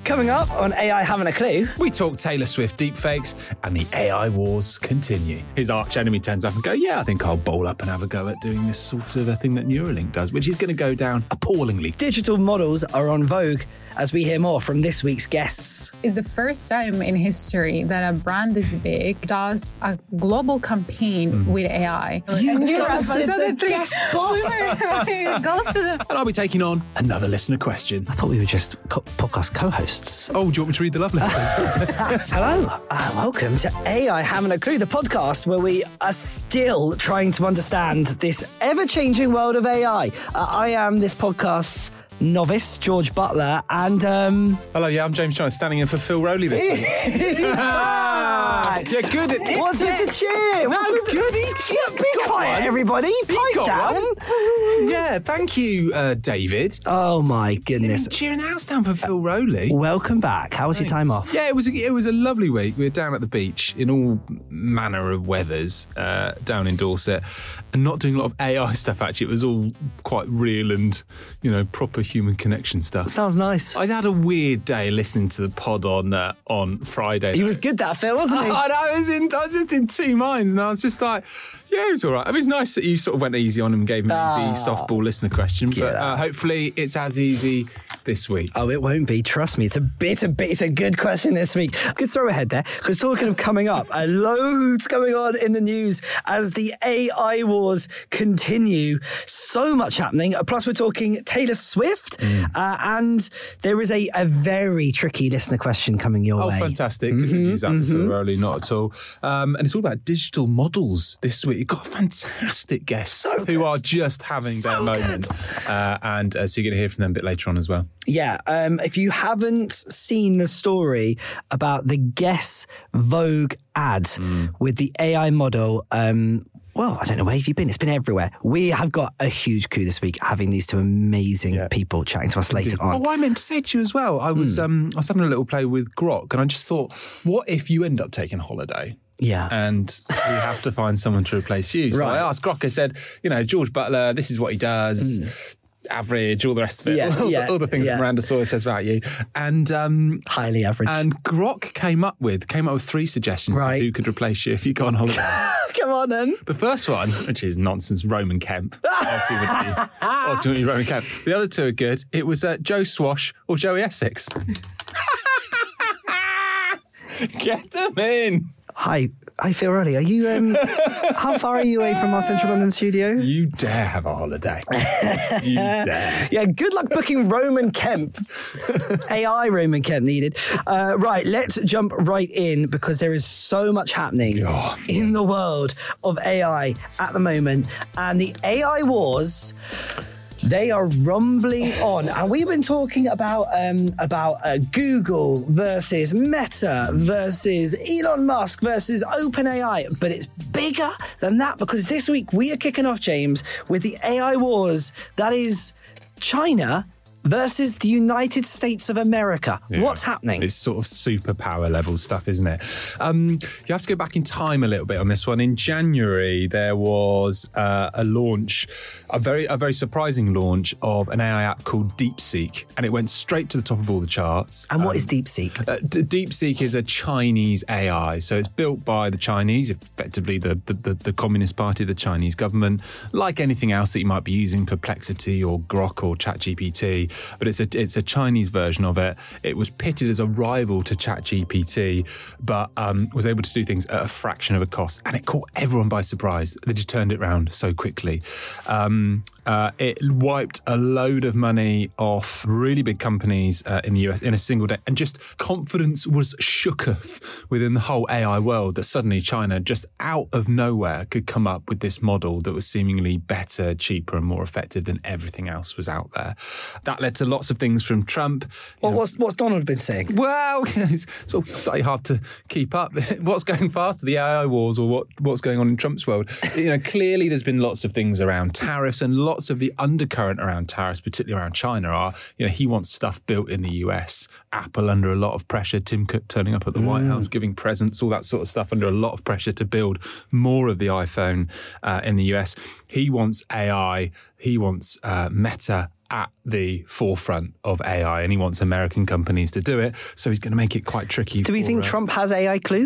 Coming up on AI Having a Clue. We talk Taylor Swift deepfakes and the AI wars continue. His arch enemy turns up and go, I think I'll bowl up and have a go at doing this sort of a thing that Neuralink does, which is going to go down appallingly. Digital models are on vogue as we hear more from this week's guests. It's the first time in history that a brand this big does a global campaign with AI. You ghosted the guest boss. Ghosted them. And I'll be taking on another listener question. I thought we were just podcast co-hosts. Oh, do you want me to read the love letter? Hello, welcome to AI Having a Clue, the podcast where we are still trying to understand this ever-changing world of AI. I am this podcast's novice, George Butler, and Hello, I'm James Jones, standing in for Phil Rowley this week. Yeah, good at this. What's with the cheer? No, Be quiet, everybody. Pipe down. Yeah, thank you, David. Oh my goodness. Cheering the house down for Phil Rowley. Welcome back. How was your time off? Yeah, it was a lovely week. We were down at the beach in all manner of weathers down in Dorset, and not doing a lot of AI stuff. Actually, it was all quite real and proper human connection stuff. Sounds nice. I'd had a weird day listening to the pod on Friday. He was good, that Phil, wasn't he? I was just in two minds, and I was just like, yeah, it's all right. I mean, it's nice that you sort of went easy on him and gave him an easy softball listener question, but hopefully it's as easy this week. Oh, it won't be. Trust me. It's a good question this week. Good throw ahead there, because talking of coming up, loads going on in the news as the AI wars continue. So much happening. Plus, we're talking Taylor Swift, and there is a very tricky listener question coming your way. Oh, fantastic. Use that for Rowley, not at all. And it's all about digital models this week. You've got fantastic guests who are just having their moment. And so you're going to hear from them a bit later on as well. Yeah. If you haven't seen the story about the Guess Vogue ad with the AI model, well, I don't know where have you been. It's been everywhere. We have got a huge coup this week, having these two amazing people chatting to us later on. Oh, I meant to say to you as well. I was having a little play with Grok, and I just thought, what if you end up taking a holiday? Yeah. And we have to find someone to replace you. So I asked Grok, I said, George Butler, this is what he does. Average, all the rest of it. All the things that Miranda Sawyer says about you. And highly average. And Grok came up with 3 suggestions of who could replace you if you go on holiday. Come on then. The first one, which is nonsense, Roman Kemp. Ultimately, Roman Kemp. The other 2 are good. It was Joe Swash or Joey Essex. Get them in. Hi, Phil Rowley. Are you? How far are you away from our central London studio? You dare have a holiday. You dare. Yeah, good luck booking Roman Kemp. AI Roman Kemp needed. Right, let's jump right in, because there is so much happening in the world of AI at the moment, and the AI wars. They are rumbling on, and we've been talking about Google versus Meta versus Elon Musk versus OpenAI, but it's bigger than that, because this week we are kicking off, James, with the AI wars. That is China versus the United States of America. Yeah. What's happening? It's sort of superpower level stuff, isn't it? You have to go back in time a little bit on this one. In January, there was a launch, a very surprising launch of an AI app called DeepSeek, and it went straight to the top of all the charts. And what is DeepSeek? DeepSeek is a Chinese AI, so it's built by the Chinese, effectively the Communist Party, the Chinese government. Like anything else that you might be using, Perplexity or Grok or ChatGPT, but it's a Chinese version of it. It was pitted as a rival to ChatGPT, but was able to do things at a fraction of a cost, and it caught everyone by surprise. They just turned it around so quickly. It wiped a load of money off really big companies in the US in a single day, and just confidence was shooketh within the whole AI world that suddenly China, just out of nowhere, could come up with this model that was seemingly better, cheaper, and more effective than everything else was out there. That led to lots of things from Trump. What's Donald been saying? Well, it's sort of slightly hard to keep up. What's going faster, the AI wars or what's going on in Trump's world? Clearly there's been lots of things around tariffs, and lots of the undercurrent around tariffs, particularly around China, are, he wants stuff built in the US. Apple under a lot of pressure, Tim Cook turning up at the White House, giving presents, all that sort of stuff, under a lot of pressure to build more of the iPhone in the US. He wants AI, he wants Meta at the forefront of AI, and he wants American companies to do it. So he's going to make it quite tricky. Do we think Trump has AI clue?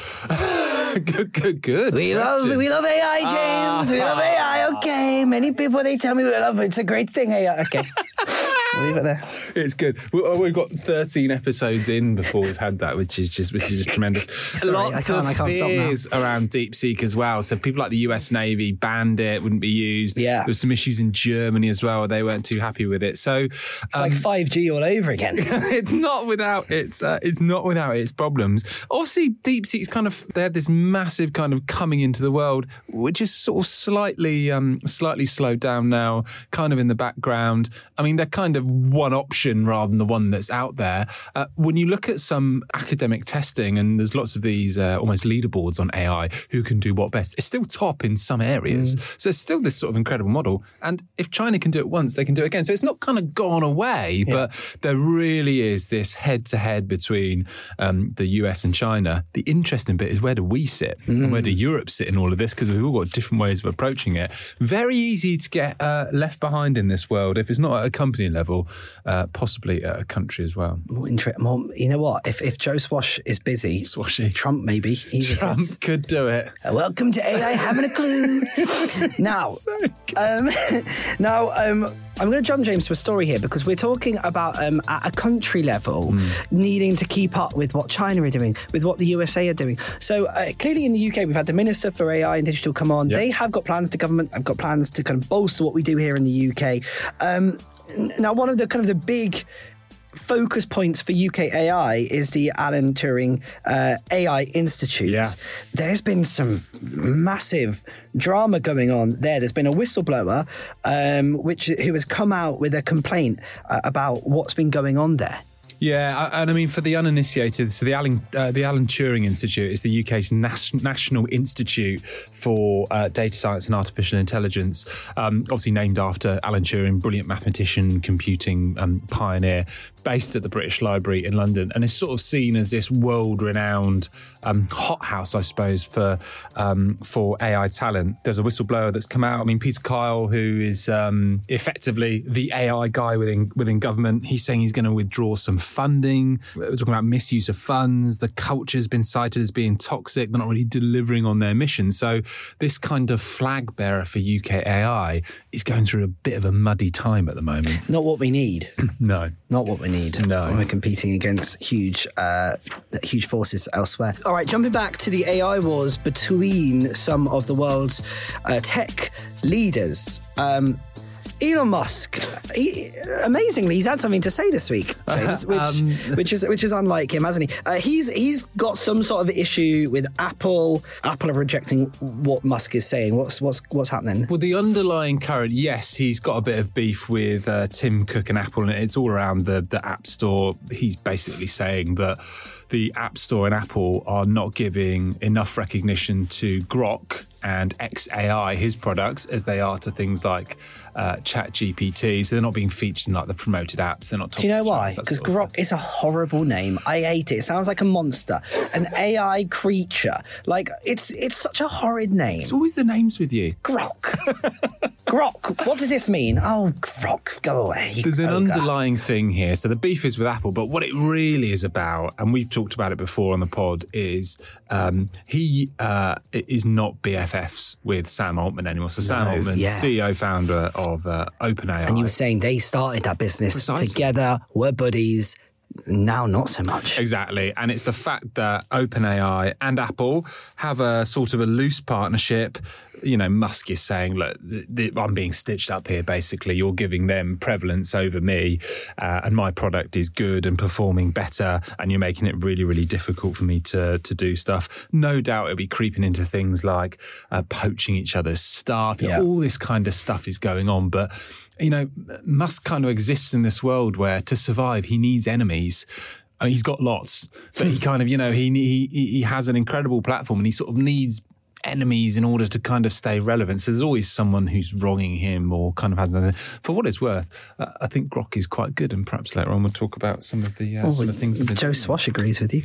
Good. We love AI, James. We love AI. Okay, many people they tell me we love it. It's a great thing. AI. Okay. We'll leave it there. It's good. We've got 13 episodes in before we've had that, which is just tremendous. Sorry, Lots I can't of stop now. fears around DeepSeek as well. So people like the US Navy banned it, wouldn't be used. Yeah. There was some issues in Germany as well. They weren't too happy with it. So It's like 5G all over again. it's not without its problems. Obviously, DeepSeek's they had this massive kind of coming into the world, which is sort of slightly slowed down now, kind of in the background. I mean, they're kind of one option rather than the one that's out there. When you look at some academic testing, and there's lots of these almost leaderboards on AI, who can do what best, it's still top in some areas. So it's still this sort of incredible model. And if China can do it once, they can do it again. So it's not kind of gone away, but there really is this head-to-head between the US and China. The interesting bit is, where do we sit? And where do Europe sit in all of this? Because we've all got different ways of approaching it. Very easy to get left behind in this world, if it's not at a company level, possibly at a country as well. You know what? If Joe Swash is busy, Swashy. Trump maybe. Trump could do it. Welcome to AI having a clue. Now, I'm going to jump, James, to a story here, because we're talking about at a country level needing to keep up with what China are doing, with what the USA are doing. So clearly in the UK, we've had the Minister for AI and Digital come on. Yep. They have got plans, the government have got plans to kind of bolster what we do here in the UK. Now, one of the kind of the big focus points for UK AI is the Alan Turing AI Institute. Yeah. There's been some massive drama going on there. There's been a whistleblower who has come out with a complaint about what's been going on there. Yeah, and I mean, for the uninitiated, so the Alan Turing Institute is the UK's National Institute for Data Science and Artificial Intelligence, obviously named after Alan Turing, brilliant mathematician, computing pioneer, based at the British Library in London, and is sort of seen as this world-renowned hothouse, I suppose, for AI talent. There's a whistleblower that's come out. I mean, Peter Kyle, who is effectively the AI guy within government, he's saying he's going to withdraw some funding. We're talking about misuse of funds. The culture's been cited as being toxic. They're not really delivering on their mission. So this kind of flag bearer for UK AI is going through a bit of a muddy time at the moment. Not what we need. No. Not what we need. No. When we're competing against huge forces elsewhere. All right, jumping back to the AI wars between some of the world's tech leaders. Elon Musk, amazingly, he's had something to say this week, James, which is unlike him, hasn't he? He's got some sort of issue with Apple. Apple are rejecting what Musk is saying. What's happening? Well, the underlying current, yes, he's got a bit of beef with Tim Cook and Apple, and it's all around the App Store. He's basically saying that the App Store and Apple are not giving enough recognition to Grok and XAI, his products, as they are to things like ChatGPT. So they're not being featured in like the promoted apps. They're not. Do you know why? Because Grok is a horrible name. I hate it. It sounds like a monster, an AI creature. Like it's such a horrid name. It's always the names with you. Grok. Grok. What does this mean? Oh, Grok, go away. There's an underlying thing here. So the beef is with Apple, but what it really is about, and we've talked about it before on the pod, is he is not BFFs with Sam Altman anymore. So Sam Altman, CEO, founder of OpenAI. And you were saying they started that business together, were buddies. Now not so much. Exactly. And it's the fact that OpenAI and Apple have a sort of a loose partnership. You know, Musk is saying, look, I'm being stitched up here, basically. You're giving them prevalence over me, and my product is good and performing better, and you're making it really, really difficult for me to do stuff. No doubt it'll be creeping into things like poaching each other's staff. You know, all this kind of stuff is going on. But, you know, Musk kind of exists in this world where to survive, he needs enemies. I mean, he's got lots, but he kind of, you know, he has an incredible platform, and he sort of needs enemies in order to kind of stay relevant. So there's always someone who's wronging him or kind of has nothing. For what it's worth, I think Grok is quite good, and perhaps later on we'll talk about some of the things. Joe Swash agrees with you.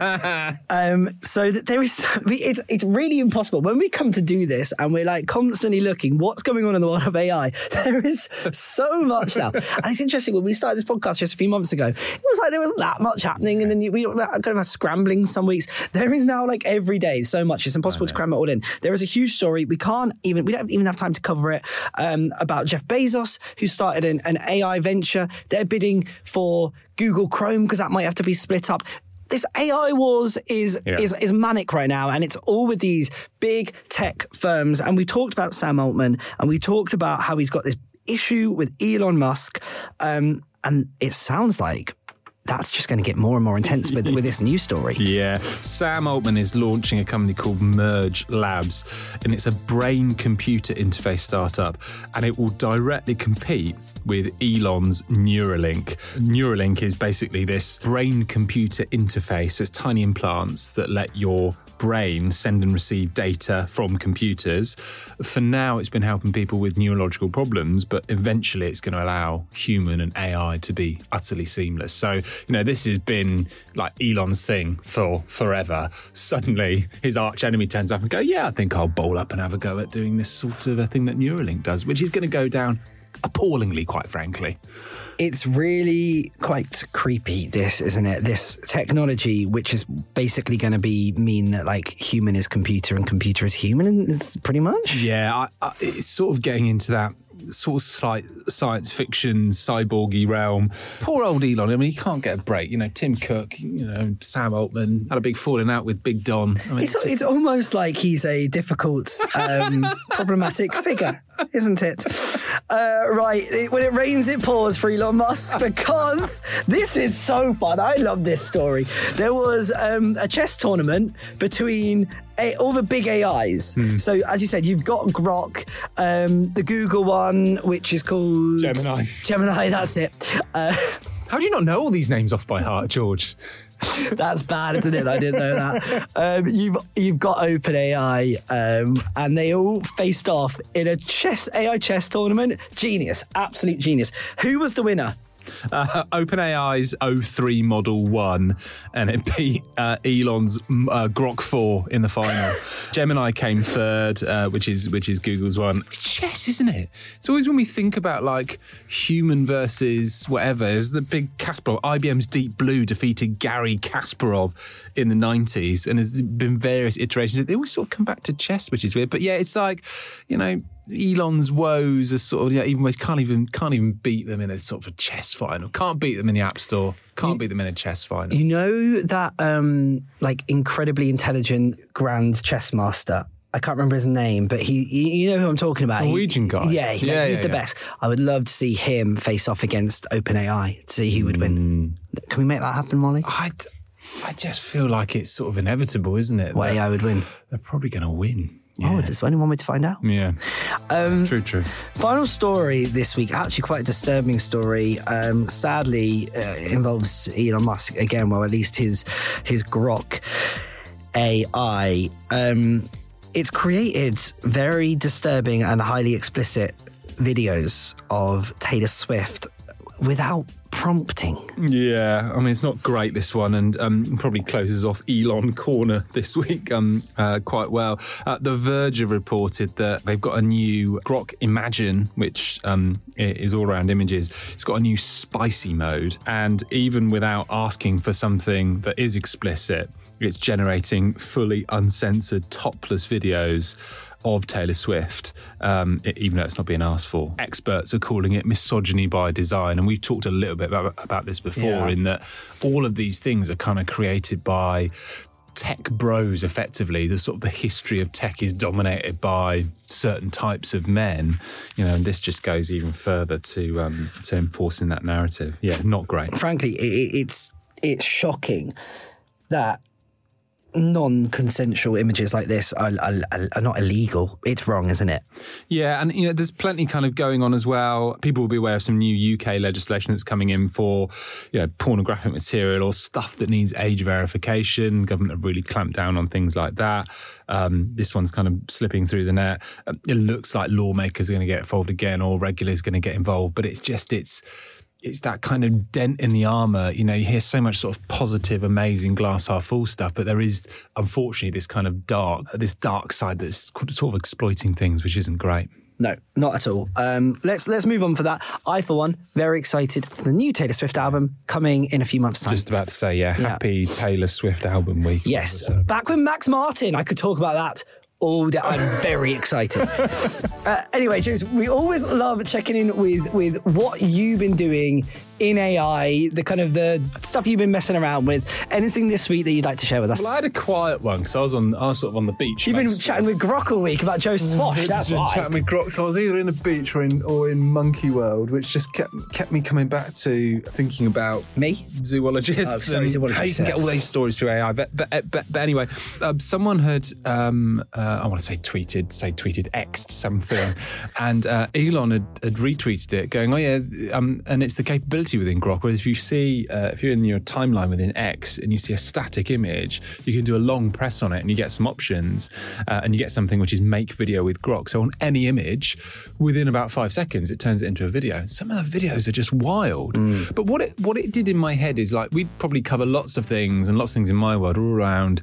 So that there is, it's really impossible when we come to do this, and we're like constantly looking what's going on in the world of AI. There is so much now, and it's interesting. When we started this podcast just a few months ago, it was like there wasn't that much happening, and then we kind of had scrambling some weeks. There is now like every day so much. It's impossible to cram it all in. There is a huge story. We don't even have time to cover it, about Jeff Bezos, who started an AI venture. They're bidding for Google Chrome because that might have to be split up. This AI wars is manic right now, and it's all with these big tech firms. And we talked about Sam Altman, and we talked about how he's got this issue with Elon Musk, and it sounds like that's just going to get more and more intense with this new story. Yeah. Sam Altman is launching a company called Merge Labs, and it's a brain-computer interface startup, and it will directly compete with Elon's Neuralink. Neuralink is basically this brain-computer interface. So it's tiny implants that let your brain send and receive data from computers. For now, it's been helping people with neurological problems, but eventually it's going to allow human and AI to be utterly seamless. So, this has been like Elon's thing for forever. Suddenly, his arch enemy turns up and goes, I think I'll bowl up and have a go at doing this sort of a thing that Neuralink does, which is going to go down appallingly, quite frankly. It's really quite creepy, this, isn't it? This technology, which is basically going to mean that like human is computer and computer is human, and it's pretty much. Yeah, it's sort of getting into that sort of slight science fiction, cyborgy realm. Poor old Elon. I mean, he can't get a break. Tim Cook, Sam Altman had a big falling out with Big Don. I mean, it's almost like he's a difficult, problematic figure, isn't it? Right. When it rains, it pours for Elon Musk, because this is so fun. I love this story. There was a chess tournament between all the big AIs. So, as you said, you've got Grok, the Google one, which is called Gemini, that's it. How do you not know all these names off by heart, George? That's bad, isn't it? I didn't know that. You've got OpenAI, and they all faced off in a AI chess tournament. Genius, absolute genius. Who was the winner? OpenAI's O3 Model 1, and it beat Elon's Grok 4 in the final. Gemini came third, which is Google's one. It's chess, isn't it? It's always when we think about like human versus whatever. There's the big Kasparov. IBM's Deep Blue defeated Garry Kasparov in the 90s, and there's been various iterations. They always sort of come back to chess, which is weird. But yeah, it's like, Elon's woes are sort of, even can't even beat them in a sort of a chess final. Can't beat them in the App Store. Can't beat them in a chess final. You know that incredibly intelligent grand chess master? I can't remember his name, but you know who I'm talking about. Norwegian guy. Yeah, he's the best. I would love to see him face off against OpenAI to see who would win. Can we make that happen, Molly? I just feel like it's sort of inevitable, isn't it? Well, AI would win. They're probably going to win. Yeah. Oh, there's only one way to find out. Yeah. True. Final story this week, actually quite a disturbing story. Sadly, involves Elon Musk again. Well, at least his Grok AI. It's created very disturbing and highly explicit videos of Taylor Swift without prompting. Yeah, I mean, it's not great, this one, and probably closes off Elon Corner this week quite well. The Verge have reported that they've got a new Grok Imagine, which is all around images. It's got a new spicy mode, and even without asking for something that is explicit, it's generating fully uncensored topless videos of Taylor Swift, even though it's not being asked for. Experts are calling it misogyny by design, and we've talked a little bit about this before, in that all of these things are kind of created by tech bros, effectively. The history of tech is dominated by certain types of men, and this just goes even further to enforcing that narrative. Yeah, not great. Frankly, it's shocking that non-consensual images like this are not illegal. It's wrong, isn't it? Yeah, and there's plenty kind of going on as well. People will be aware of some new UK legislation that's coming in for pornographic material or stuff that needs age verification. Government have really clamped down on things like that. This one's kind of slipping through the net. It looks like lawmakers are going to get involved again, or regulators are going to get involved, but it's that kind of dent in the armour. You hear so much sort of positive, amazing, glass half full stuff, but there is, unfortunately, this kind of dark side that's sort of exploiting things, which isn't great. No, not at all. Let's move on for that. I, for one, very excited for the new Taylor Swift album coming in a few months' time. Just about to say, happy Taylor Swift album week. Yes, back with Max Martin. I could talk about that all day. I'm very excited. Anyway, James, we always love checking in with what you've been doing in AI, the stuff you've been messing around with. Anything this week that you'd like to share with us? Well, I had a quiet one because I was sort of on the beach. You've been chatting with Grok all week about Joe Swash. That's why. Chatting with Grok. So I was either in the beach or in Monkey World, which just kept me coming back to thinking about me, zoologists, and how you can get all these stories through AI. But anyway, someone had I want to say tweeted X'd something, and Elon had retweeted it, going, "Oh yeah," and it's the capability within Grok, where if you're in your timeline within X and you see a static image, you can do a long press on it and you get some options, and you get something which is make video with Grok. So on any image, within about 5 seconds, it turns it into a video. And some of the videos are just wild. But what it did in my head is, like, we'd probably cover lots of things, and lots of things in my world all around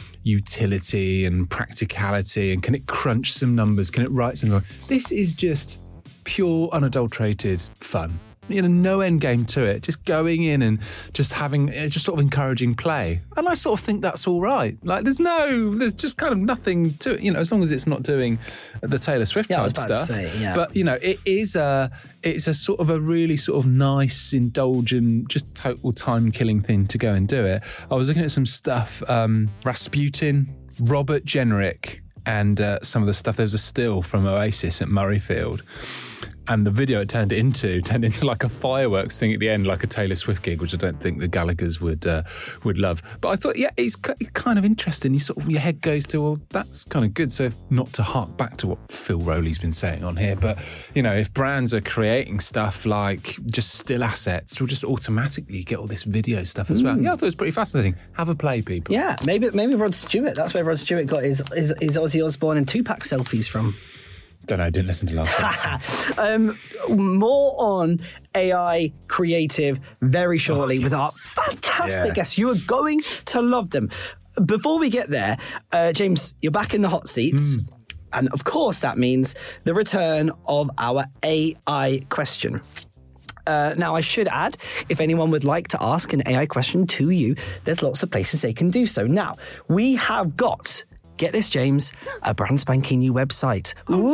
utility and practicality, and can it crunch some numbers, can it write some. This is just pure unadulterated fun. No end game to it, just going in and just sort of encouraging play. And I sort of think that's all right. Like, there's just kind of nothing to it, as long as it's not doing the Taylor Swift type stuff. But, it's a sort of a really sort of nice, indulgent, just total time-killing thing to go and do it. I was looking at some stuff, Rasputin, Robert Jenrick, and some of the stuff. There was a still from Oasis at Murrayfield. And the video it turned into like a fireworks thing at the end, like a Taylor Swift gig, which I don't think the Gallaghers would love. But I thought, it's kind of interesting. Your head goes to, well, that's kind of good. So not to hark back to what Phil Rowley's been saying on here, but if brands are creating stuff like just still assets, we'll just automatically get all this video stuff as well. Yeah, I thought it was pretty fascinating. Have a play, people. Yeah, maybe Rod Stewart. That's where Rod Stewart got his Ozzy Osbourne and Tupac selfies from. Don't know, I didn't listen to last time. More on AI creative very shortly with our fantastic guests. You are going to love them. Before we get there, James, you're back in the hot seats. And of course, that means the return of our AI question. Now, I should add, if anyone would like to ask an AI question to you, there's lots of places they can do so. Now, we have got... Get this, James, a brand spanking new website.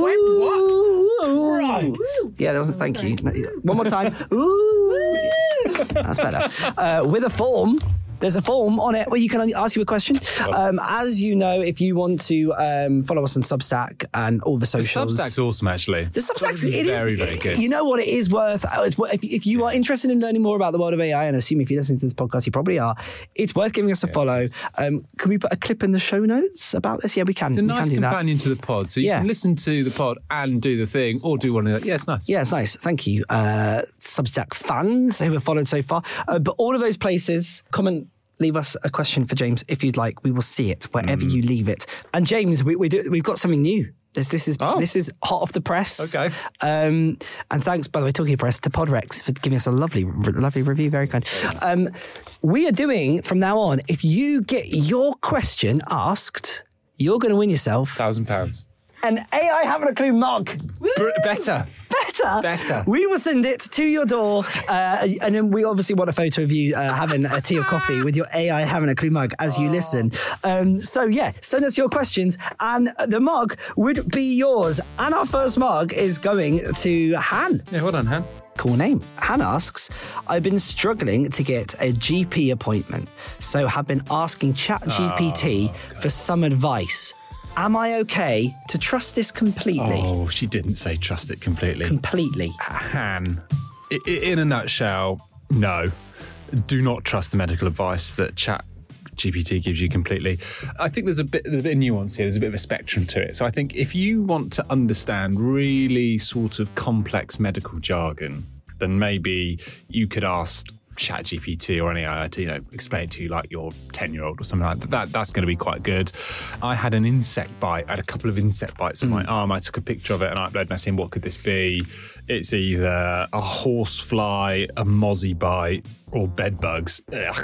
What? Right. Yeah, that wasn't. Thank you. One more time. Ooh. That's better. With a form. There's a form on it where you can ask you a question. As you know, if you want to follow us on Substack and all the socials. Substack's awesome, actually. The Substack's very, very good. You know what it is worth? If you are interested in learning more about the world of AI, and I assume if you're listening to this podcast, you probably are, it's worth giving us a follow. Can we put a clip in the show notes about this? Yeah, we can. It's a nice companion to the pod. So you can listen to the pod and do the thing, or do one of the... Yeah, it's nice. Yeah, it's nice. Thank you, Substack fans who have followed so far. But all of those places, comment... Leave us a question for James if you'd like. We will see it wherever you leave it. And James, we've got something new. This is hot off the press. Okay. And thanks, by the way, talking of press, to Podrex for giving us a lovely review. Very kind. We are doing from now on, if you get your question asked, you're going to win yourself £1,000. An AI Haven't a Clue mug. Better. We will send it to your door, and then we obviously want a photo of you having a tea or coffee with your AI Having a Clue mug as you listen. Send us your questions, and the mug would be yours. And our first mug is going to Han. Yeah, well done, Han. Cool name. Han asks, I've been struggling to get a GP appointment, so have been asking ChatGPT for some advice. Am I okay to trust this completely? Oh, she didn't say trust it completely. Completely. Han, in a nutshell, no. Do not trust the medical advice that GPT gives you completely. I think there's a bit of nuance here. There's a bit of a spectrum to it. So I think if you want to understand really sort of complex medical jargon, then maybe you could ask ChatGPT or any AI to, explain it to you like your 10-year-old or something like that. That's going to be quite good. I had an insect bite. I had a couple of insect bites on my arm. I took a picture of it and I uploaded and I said, what could this be? It's either a horsefly, a mozzie bite, or bed bugs. Ugh.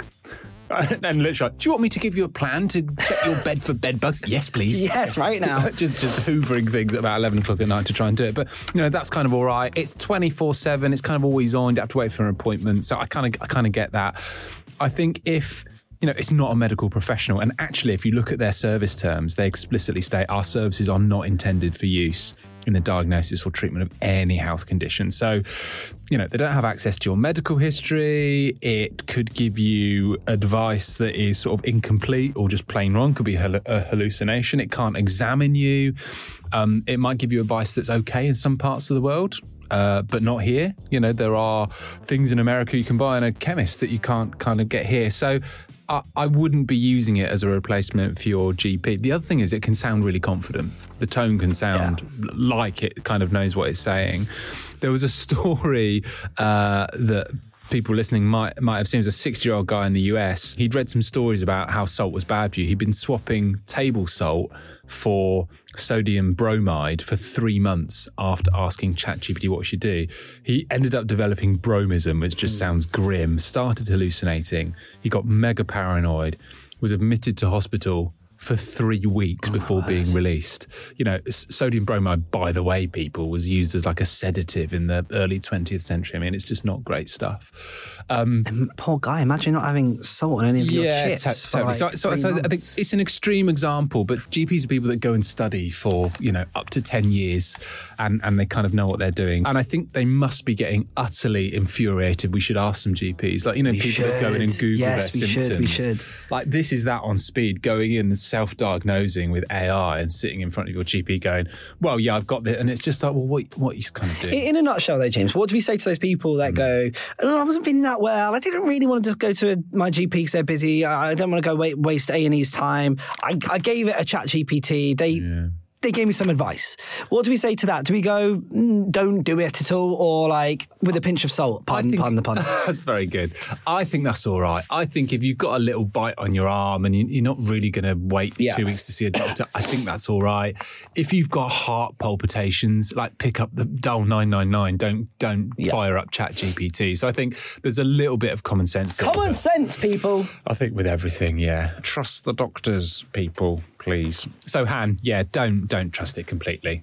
And literally, do you want me to give you a plan to check your bed for bed bugs? Yes, please. Yes, right now. just hoovering things at about 11 o'clock at night to try and do it. But, that's kind of all right. It's 24/7. It's kind of always on. You have to wait for an appointment. So I kind of get that. I think if it's not a medical professional. And actually, if you look at their service terms, they explicitly state our services are not intended for use in the diagnosis or treatment of any health condition. So, they don't have access to your medical history. It could give you advice that is sort of incomplete or just plain wrong, could be a hallucination. It can't examine you. It might give you advice that's okay in some parts of the world. But not here. There are things in America you can buy in a chemist that you can't kind of get here. So I wouldn't be using it as a replacement for your GP. The other thing is it can sound really confident. The tone can sound like it kind of knows what it's saying. There was a story that people listening might have seen. It was a 60-year-old guy in the US. He'd read some stories about how salt was bad for you. He'd been swapping table salt for sodium bromide for 3 months after asking ChatGPT what we should do. He ended up developing bromism, which just sounds grim, started hallucinating. He got mega paranoid, was admitted to hospital for 3 weeks before being released. Sodium bromide, by the way, people, was used as like a sedative in the early 20th century. I mean, it's just not great stuff. And poor guy, imagine not having salt on any of your chips. Totally. So I think it's an extreme example, but GPs are people that go and study for, up to 10 years and they kind of know what they're doing. And I think they must be getting utterly infuriated. We should ask some GPs, people that go in and Google their symptoms. We should. Like, this is that on speed, going in and self-diagnosing with AI and sitting in front of your GP going, well, yeah, I've got this. And it's just like, well, what are you kind of doing? In a nutshell, though, James, what do we say to those people that go, I wasn't feeling that well. I didn't really want to just go to my GP because they're busy. I don't want to go waste A&E's time. I gave it a ChatGPT. They gave me some advice. What do we say to that? Do we go, don't do it at all, or like with a pinch of salt? Pardon the pun. That's very good. I think that's all right. I think if you've got a little bite on your arm and you're not really going to wait 2 weeks to see a doctor, I think that's all right. If you've got heart palpitations, like pick up the dial 999. Don't fire up ChatGPT. So I think there's a little bit of common sense. Common sense, people. I think with everything, trust the doctors, people. Please. So, Han, don't trust it completely.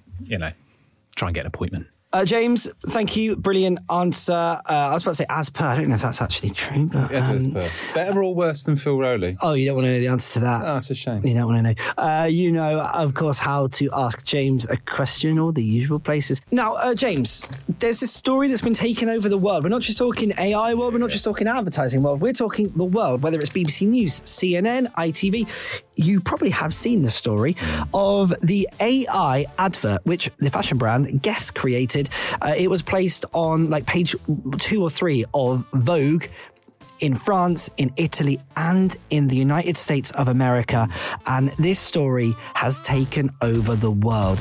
Try and get an appointment. James, thank you. Brilliant answer. I was about to say as per. I don't know if that's actually true. But, as per. Better or worse than Phil Rowley? Oh, you don't want to know the answer to that. Oh, that's a shame. You don't want to know. Of course, how to ask James a question, or the usual places. Now, James, there's this story that's been taken over the world. We're not just talking AI world. We're not just talking advertising world. We're talking the world, whether it's BBC News, CNN, ITV. You probably have seen the story of the AI advert, which the fashion brand Guess created. It was placed on page 2 or 3 of Vogue in France, in Italy, and in the United States of America. And this story has taken over the world.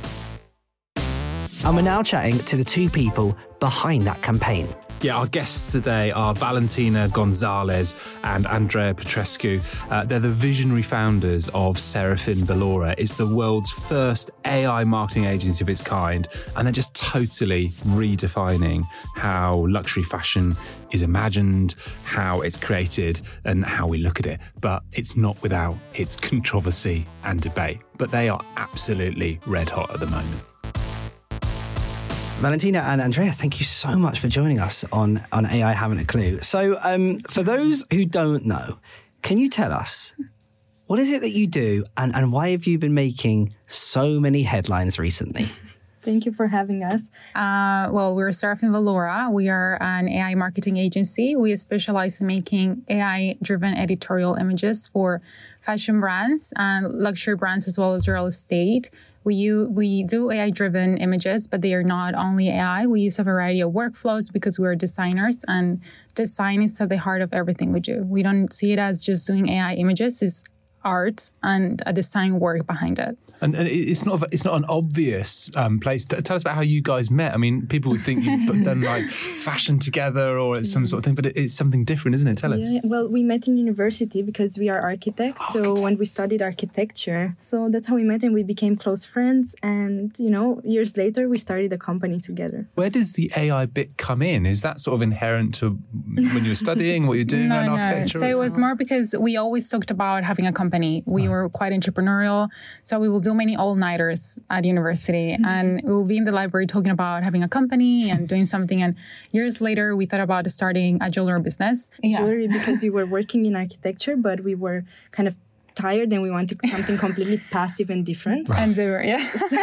And we're now chatting to the 2 people behind that campaign. Yeah, our guests today are Valentina Gonzalez and Andrea Petrescu. They're the visionary founders of Serafin Valora. It's the world's first AI marketing agency of its kind, and they're just totally redefining how luxury fashion is imagined, how it's created, and how we look at it. But it's not without its controversy and debate. But they are absolutely red hot at the moment. Valentina and Andrea, thank you so much for joining us on AI Haven't a Clue. So for those who don't know, can you tell us, what is it that you do and why have you been making so many headlines recently? Thank you for having us. Well, we're Seraphim Valora. We are an AI marketing agency. We specialize in making AI-driven editorial images for fashion brands and luxury brands as well as real estate. We do AI-driven images, but they are not only AI. We use a variety of workflows because we're designers, and design is at the heart of everything we do. We don't see it as just doing AI images. It's art and a design work behind it. And it's not an obvious place. Tell us about how you guys met. I mean, people would think you've done like fashion together or it's some sort of thing, but it's something different, isn't it? Tell us. Well, we met in university because we are architects. So when we studied architecture, so that's how we met and we became close friends. And, years later, we started a company together. Where does the AI bit come in? Is that sort of inherent to when you were studying, what you're doing in architecture? So it was more because we always talked about having a company. We were quite entrepreneurial. So we will do many all-nighters at university and we will be in the library talking about having a company and doing something. And years later, we thought about starting a jewelry business. Jewelry because we were working in architecture, but we were kind of tired and we wanted something completely passive and different. And they were,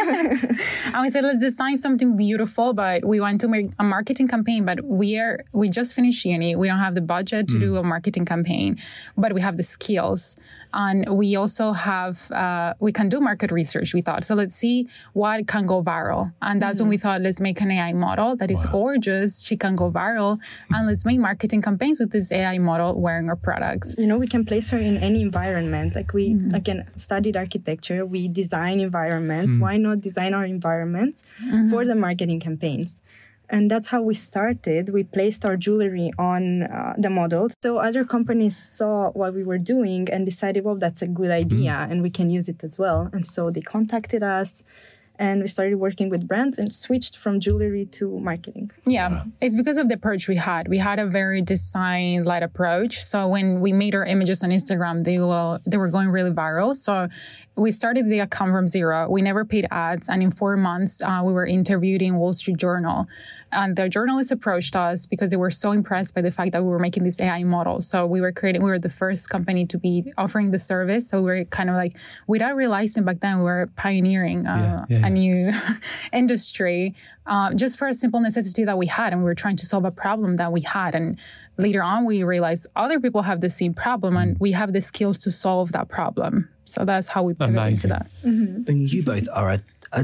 and we said, let's design something beautiful, but we want to make a marketing campaign, but we just finished uni. We don't have the budget to do a marketing campaign, but we have the skills. And we also have, we can do market research, we thought. So let's see what can go viral. And that's when we thought, let's make an AI model that is gorgeous. She can go viral. And let's make marketing campaigns with this AI model wearing our products. We can place her in any environment. Like we, again, studied architecture. We design environments. Why not design our environments for the marketing campaigns? And that's how we started. We placed our jewelry on the models. So other companies saw what we were doing and decided, well, that's a good idea and we can use it as well. And so they contacted us and we started working with brands and switched from jewelry to marketing. Yeah, it's because of the approach we had. We had a very design-led approach. So when we made our images on Instagram, they were going really viral. So we started the account from zero. We never paid ads. And in 4 months, we were interviewed in Wall Street Journal. And the journalists approached us because they were so impressed by the fact that we were making this AI model. So we were the first company to be offering the service. So we were kind of like, without realizing back then, we were pioneering a new industry just for a simple necessity that we had. And we were trying to solve a problem that we had. And later on, we realized other people have the same problem and we have the skills to solve that problem. So that's how we pivoted into that. And you both are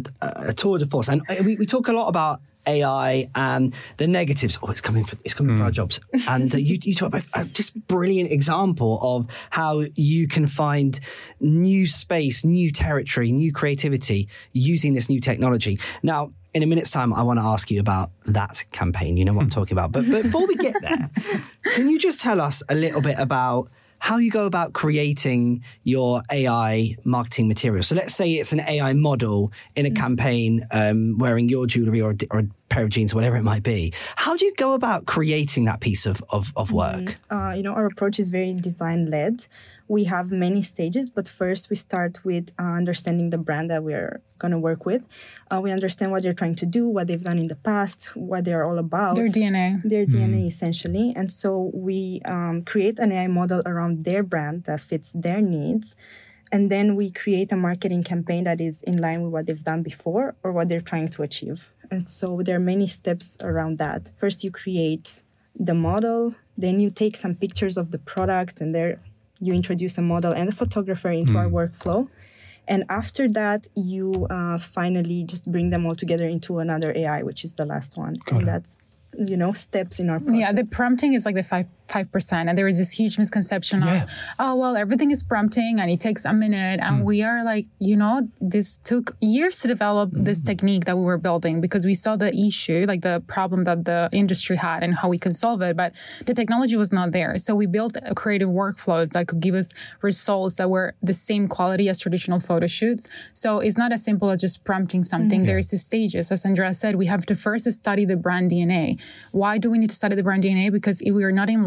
a tour de force. And we talk a lot about AI and the negatives. It's coming for our jobs. And you talk about a just brilliant example of how you can find new space, new territory, new creativity using this new technology. Now, in a minute's time, I want to ask you about that campaign. You know what I'm talking about. But before we get there, can you just tell us a little bit about how you go about creating your AI marketing material? So let's say it's an AI model in a campaign wearing your jewelry or a pair of jeans, whatever it might be. How do you go about creating that piece of work? Our approach is very design-led. We have many stages, but first we start with understanding the brand that we're going to work with. We understand what they're trying to do, what they've done in the past, what they're all about. Their DNA. Their DNA, essentially. And so we create an AI model around their brand that fits their needs. And then we create a marketing campaign that is in line with what they've done before or what they're trying to achieve. And so there are many steps around that. First, you create the model. Then you take some pictures of the product and you introduce a model and a photographer into our workflow. And after that, you finally just bring them all together into another AI, which is the last one. That's, steps in our process. Yeah, the prompting is like the 5%. And there is this huge misconception of, everything is prompting and it takes a minute. And we are like, this took years to develop this technique that we were building because we saw the issue, like the problem that the industry had and how we can solve it. But the technology was not there. So we built a creative workflows that could give us results that were the same quality as traditional photo shoots. So it's not as simple as just prompting something. There is stages. As Andrea said, we have to first study the brand DNA. Why do we need to study the brand DNA? Because if we are not in line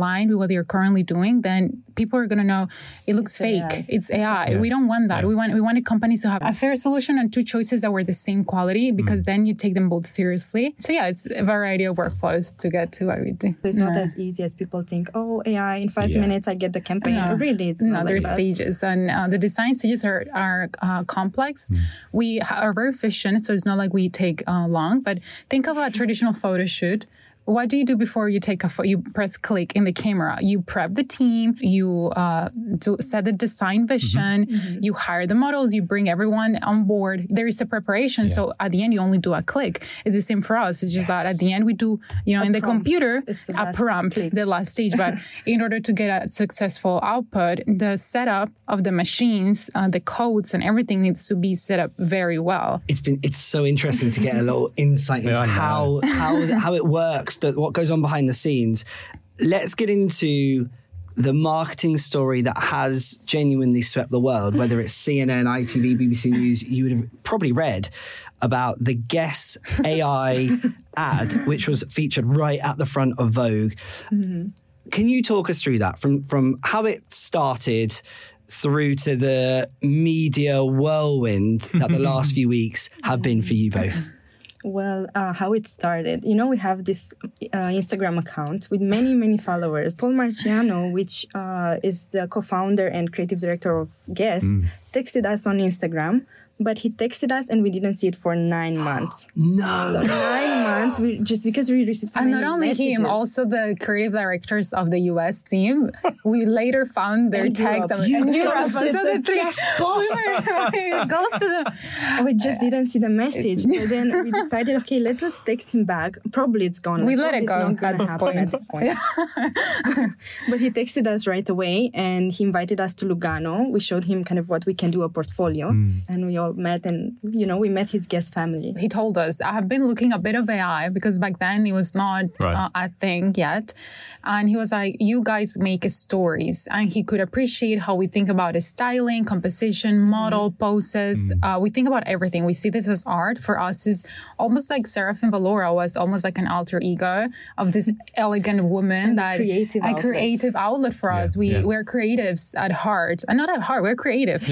aligned with what you're currently doing, then people are going to know it looks fake. AI. It's AI. Yeah. We don't want that. Yeah. We wanted companies to have a fair solution and two choices that were the same quality, because then you take them both seriously. So yeah, it's a variety of workflows to get to what we do. It's not as easy as people think. Oh, AI, in 5 minutes I get the campaign. No. Really, it's No, not like there's that. stages, and the design stages are complex. We are very efficient, so it's not like we take long. But think of a traditional photo shoot. What do you do before you take a photo? You press click in the camera. You prep the team. You set the design vision. You hire the models. You bring everyone on board. There is a preparation. So at the end, you only do a click. It's the same for us. It's just that at the end, we do, in the prompt. computer, It's the a last prompt, click. the last stage. But in order to get a successful output, the setup of the machines, the codes and everything needs to be set up very well. It's so interesting to get a little insight into I know. how it works, what goes on behind the scenes. Let's get into the marketing story that has genuinely swept the world, whether it's CNN, ITV, BBC News. You would have probably read about the Guess AI ad, which was featured right at the front of Vogue. Can you talk us through that from how it started through to the media whirlwind that the last few weeks have been for you both? Well, how it started. We have this Instagram account with many, many followers. Paul Marciano, which is the co-founder and creative director of Guess, texted us on Instagram, but he texted us and we didn't see it for 9 months. No. So 9 months, just because we received so And many not only messages. him, also the creative directors of the US team. We later found their And tags. Europe. You And Europe. ghosted So the the three- Guess boss. We ghosted them. We just didn't see the message. But then we decided, okay, let us text him back. Probably it's gone. We Like, let it probably it's go not gonna at this happen point. At this point. But he texted us right away and he invited us to Lugano. We showed him kind of what we can do, a portfolio. And we all met and, we met his Guess family. He told us, I have been looking a bit of AI because back then it was not Right. a thing yet. And he was like, you guys make stories. And he could appreciate how we think about styling, composition, model, poses. We think about everything. We see this as art. For us, is almost like Serafin Valora was almost like an alter ego of this elegant woman And that creative a outlet. creative outlet for us. We're creatives at heart. And not at heart, we're creatives.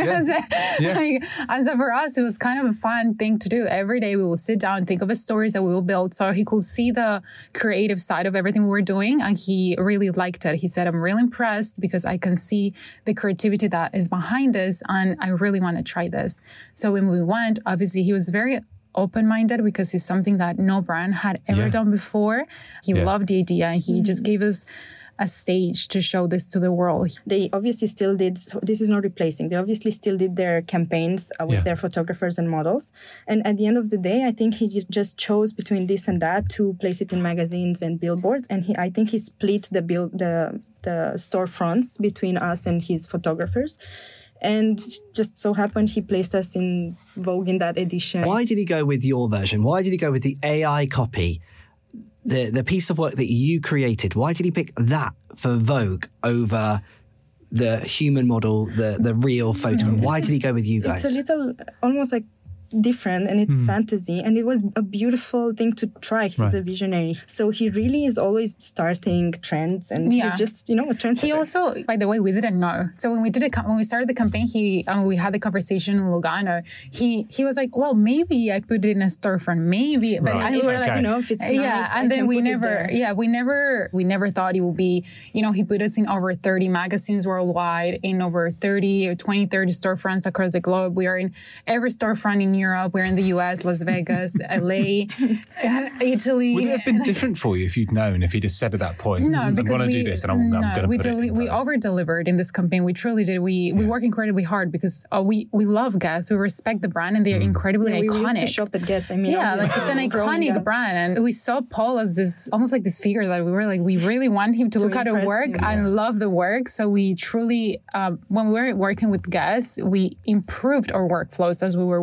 And so for us, it was kind of a fun thing to do. Every day we will sit down and think of the stories that we will build. So he could see the creative side of everything we were doing. And he really liked it. He said, I'm really impressed because I can see the creativity that is behind this. And I really want to try this. So when we went, obviously he was very open-minded because it's something that no brand had ever done before. He loved the idea. He just gave us a stage to show this to the world. They obviously still did, so this is not replacing, they obviously still did their campaigns with their photographers and models. And at the end of the day, I think he just chose between this and that to place it in magazines and billboards. And I think he split the storefronts between us and his photographers. And just so happened he placed us in Vogue in that edition. Why did he go with your version? Why did he go with the AI copy? The piece of work that you created, why did he pick that for Vogue over the human model, the real photograph? Why did he go with you guys? It's a little, almost like different, and it's fantasy, and it was a beautiful thing to try. He's a visionary, so he really is always starting trends, and he's just a trendsetter. He also, by the way, we didn't know. So when we started the campaign, we had the conversation in Lugano. He was like, well, maybe I put it in a storefront, maybe, but Right. and we were Okay. like, if it's nice, and I then can we put it never, there. we never thought it would be, he put us in over 30 magazines worldwide, in over 30 storefronts across the globe. We are in every storefront in Europe. We're in the US, Las Vegas, LA, Italy. Would it have been different for you if you'd known, if he'd have said at that point, No, I because want to do this and I'm going to put it in we Vogue? over-delivered in this campaign. We truly did. We work incredibly hard because we love Guess. We respect the brand and they're incredibly we iconic. used to shop at Guess. I mean, Like it's an growing iconic up. brand. And we saw Paul as this, almost like this figure that we were like, we really want him to look at our impress work him, and love the work. So we truly, when we were working with Guess, we improved our workflows as we were working with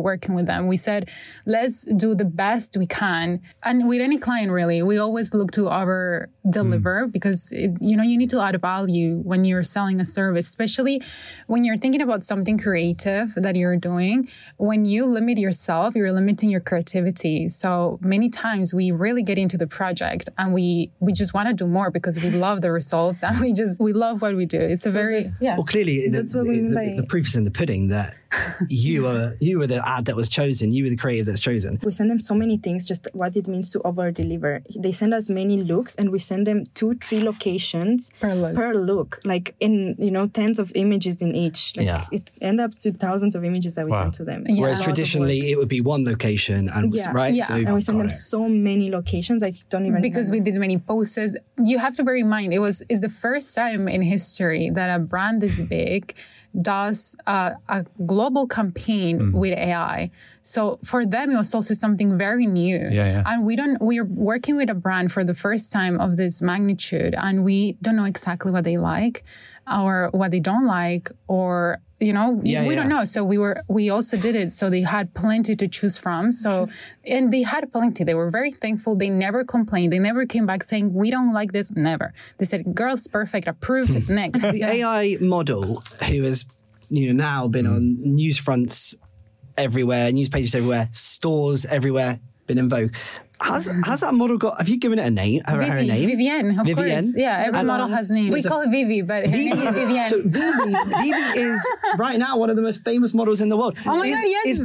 them. We said, let's do the best we can. And with any client, really, we always look to over deliver because, you need to add value when you're selling a service, especially when you're thinking about something creative that you're doing. When you limit yourself, you're limiting your creativity. So many times we really get into the project and we just want to do more because we love the results and we love what we do. It's a very, Well, clearly That's what we mean by- the proof is in the pudding that you were the ad that was chosen. You were the creative that's chosen. We send them so many things, just what it means to over-deliver. They send us many looks and we send them 2-3 locations Per look. like in, tens of images in each. Like it end up to thousands of images that we send to them. Yeah. Whereas traditionally it would be one location and right? Yeah. So, And we send them so many locations, I don't even because we did many posts. You have to bear in mind, it's the first time in history that a brand this big does a global campaign with AI. So for them, it was also something very new. And we're working with a brand for the first time of this magnitude, and we don't know exactly what they like or what they don't like, or we don't know. So we also did it. So they had plenty to choose from. So, and they had plenty. They were very thankful. They never complained. They never came back saying, we don't like this. Never. They said, girls, perfect. Approved. Next. The AI model who has, now been on news fronts everywhere, news pages everywhere, stores everywhere, been in vogue. Has that model have you given it a name? Her name? Vivienne, of Vivienne? course. Yeah, every model has names. We call it Vivi, but her name is Vivienne. So Vivi is right now one of the most famous models in the world. Oh my God, yes. Is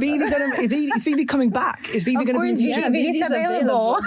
Vivi coming back? Is Vivi going to be in the future? Vivi is available.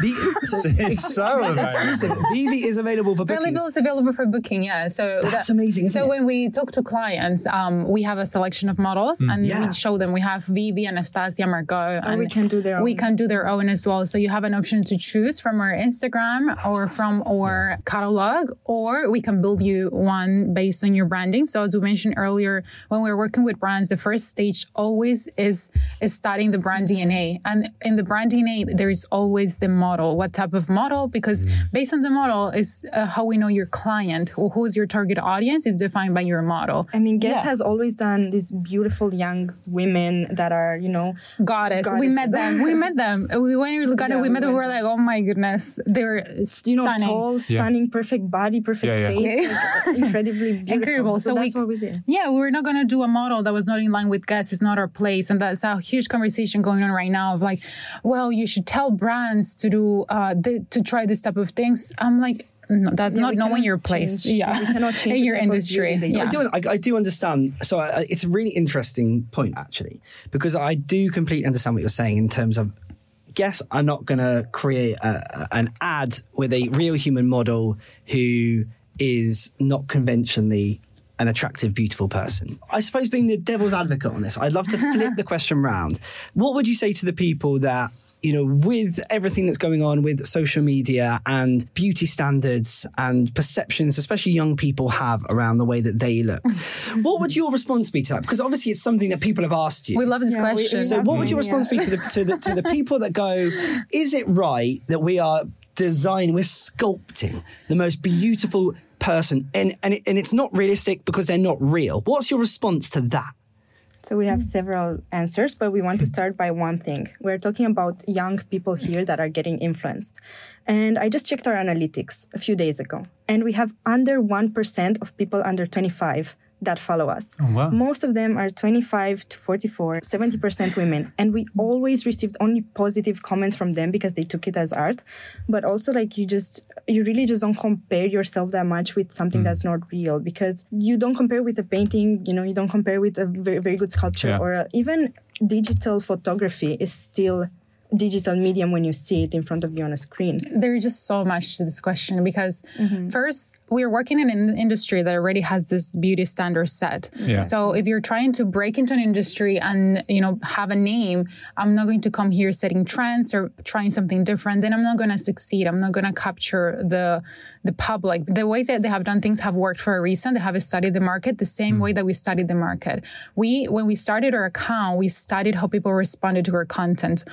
It's so amazing. Vivi is available for bookings. It's available for booking, yeah. So that's amazing, isn't it? So when we talk to clients, we have a selection of models and we show them. We have Vivi, Anastasia, Margot. And we can do their own. We can do their own as well. So you have an option to choose from our Instagram or from our catalog, or we can build you one based on your branding. So as we mentioned earlier, when we're working with brands, the first stage always is studying the brand DNA. And in the brand DNA, there is always the model. What type of model? Because based on the model is how we know your client, who is your target audience is defined by your model. I mean, Guess has always done these beautiful young women that are, goddess. We met them. We met them. We went and looked at it. We met them. We were like, oh my goodness, they're stunning. Tall, stunning, perfect body, perfect face, like, incredibly beautiful. Incredible. So that's what we did. Yeah, we were not going to do a model that was not in line with Guess. It's not our place, and that's a huge conversation going on right now of like, well, you should tell brands to do to try this type of things. I'm like, no, that's not knowing your place. We cannot change your industry. I do understand. So it's a really interesting point, actually, because I do completely understand what you're saying in terms of, Guess I'm not going to create an ad with a real human model who is not conventionally an attractive, beautiful person. I suppose being the devil's advocate on this, I'd love to flip the question round. What would you say to the people that, with everything that's going on with social media and beauty standards and perceptions, especially young people have around the way that they look, what would your response be to that? Because obviously it's something that people have asked you. We love this question. So what would your response be to the people that go, is it right that we're sculpting the most beautiful person and it's not realistic because they're not real? What's your response to that? So we have several answers, but we want to start by one thing. We're talking about young people here that are getting influenced. And I just checked our analytics a few days ago, and we have under 1% of people under 25 that follow us. Oh, wow. Most of them are 25 to 44, 70% women. And we always received only positive comments from them because they took it as art. But also, like, you really just don't compare yourself that much with something that's not real, because you don't compare with a painting, you don't compare with a very, very good sculpture, or even digital photography is still digital medium when you see it in front of you on a screen. There's just so much to this question because first, we're working in an industry that already has this beauty standard set. Yeah. So if you're trying to break into an industry and, have a name, I'm not going to come here setting trends or trying something different, then I'm not going to succeed. I'm not going to capture the public. The way that they have done things have worked for a reason. They have studied the market the same way that we studied the market. When we started our account, we studied how people responded to our content. So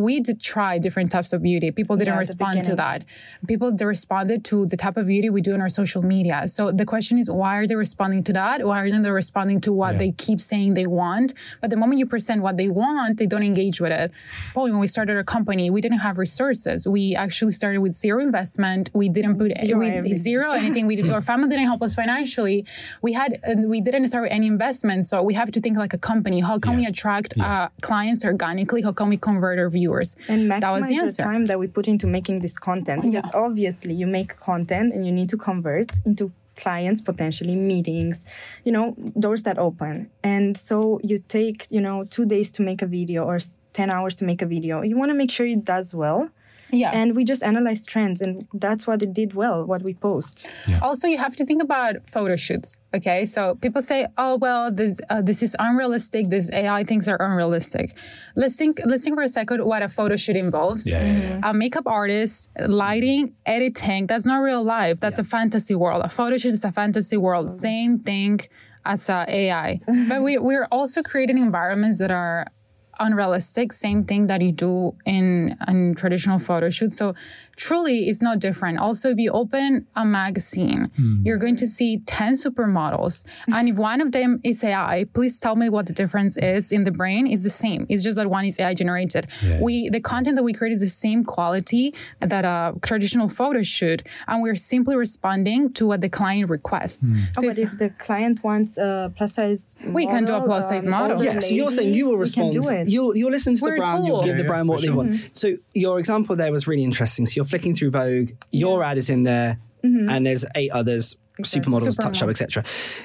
we did try different types of beauty. People didn't respond to that. People responded to the type of beauty we do on our social media. So the question is, why are they responding to that? Why aren't they responding to what they keep saying they want? But the moment you present what they want, they don't engage with it. Well, when we started our company, we didn't have resources. We actually started with zero investment. We didn't put zero anything. Our family didn't help us financially. We didn't start with any investment. So we have to think like a company. How can we attract clients organically? How can we convert our viewers? And that was the answer. The time that we put into making this content. Because obviously you make content and you need to convert into clients, potentially meetings, doors that open. And so you take, 2 days to make a video or 10 hours to make a video. You want to make sure it does well. Yeah. And we just analyze trends, and that's what it did well, what we post. Yeah. Also, you have to think about photo shoots, okay? So people say, oh, well, this is unrealistic. These AI things are unrealistic. Let's think for a second what a photo shoot involves. A makeup artist, lighting, editing, that's not real life. That's a fantasy world. A photo shoot is a fantasy world. Same thing as AI. But we're also creating environments that are unrealistic, same thing that you do in traditional photo shoot. So truly, it's not different. Also, if you open a magazine, you're going to see 10 supermodels. And if one of them is AI, please tell me what the difference is in the brain. It's the same. It's just that one is AI generated. The content that we create is the same quality that a traditional photo shoot, and we're simply responding to what the client requests. So but if the client wants a plus size model, we can do a plus size model. Yeah, so you're saying you will respond. You'll listen to the brand, you'll give the brand what they want. So your example there was really interesting. So you're flicking through Vogue, your ad is in there, and there's 8 others, supermodels, Touch Up, etc.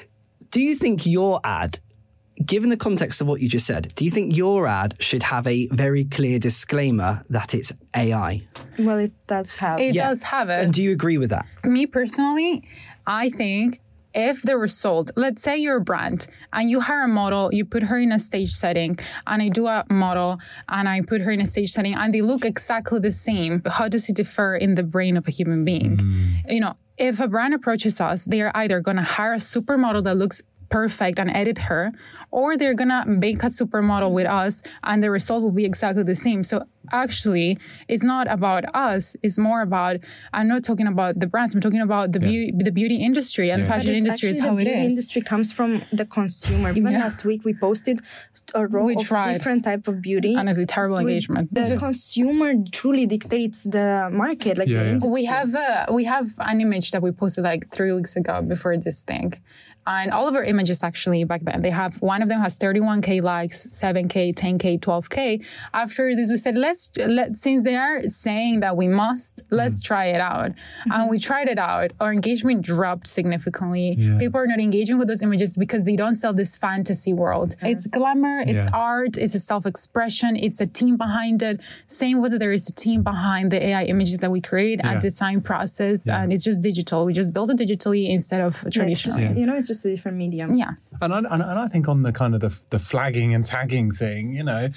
Do you think your ad, given the context of what you just said, do you think your ad should have a very clear disclaimer that it's AI? Well, it does have it. It does have it. And do you agree with that? Me personally, I think if the result, let's say you're a brand and you hire a model, you put her in a stage setting, and I do a model and I put her in a stage setting and they look exactly the same, how does it differ in the brain of a human being? If a brand approaches us, they're either going to hire a supermodel that looks perfect and edit her, or they're gonna make a supermodel with us and the result will be exactly the same. So actually, it's not about us, it's more about, I'm not talking about the brands, I'm talking about the beauty industry and the fashion industry is how it is. The beauty industry comes from the consumer. Even last week we posted a row of different type of beauty. And it's a terrible engagement. The consumer truly dictates the market. The industry. We have an image that we posted like 3 weeks ago before this thing. And all of our images actually back then, one of them has 31K likes, 7K, 10K, 12K. After this, we said, since they are saying that we must, let's try it out. And we tried it out. Our engagement dropped significantly. People are not engaging with those images because they don't sell this fantasy world. It's glamour, it's art, it's a self-expression, it's a team behind it. Same whether there is a team behind the AI images that we create, a design process, and it's just digital. We just build it digitally instead of traditionally. It's just a different medium. Yeah. And I think on the kind of the flagging and tagging thing,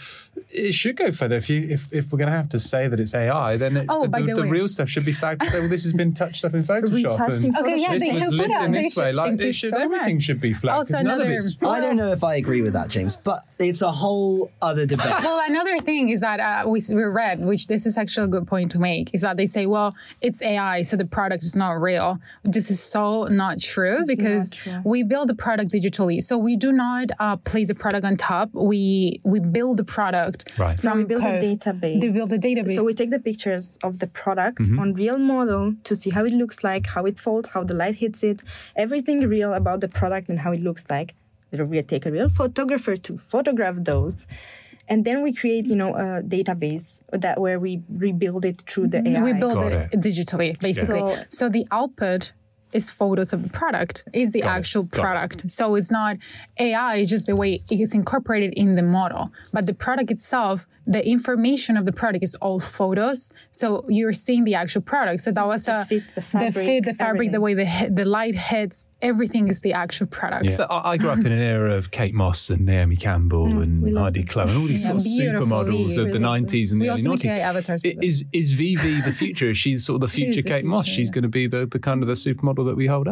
it should go further. If we're going to have to say that it's AI, then the real stuff should be flagged to say, well, this has been touched up in Photoshop. They should put it this way. Everything should be flagged. Also, I don't know if I agree with that, James, but it's a whole other debate. Well, another thing is that we read, which this is actually a good point to make, is that they say, well, it's AI, so the product is not real. This is so not true because we build the product digitally. So we do not place the product on top. We build the product from we build a database. They build a database. So we take the pictures of the product on real model to see how it looks like, how it folds, how the light hits it, everything real about the product and how it looks like. We take a real photographer to photograph those. And then we create, a database where we rebuild it through the AI. We build it digitally, basically. So the output is photos of the product, is the actual product. So it's not AI, it's just the way it gets incorporated in the model. But the product itself, the information of the product is all photos. So you're seeing the actual product. So that was the fabric, the way the light hits, everything is the actual product. Yeah. So I grew up in an era of Kate Moss and Naomi Campbell and Heidi Klum and all these sort of supermodels of the 90s and the early 90s. Is Vivi the future? Is she sort of the future Kate Moss? She's going to be the kind of the supermodel that we hold up.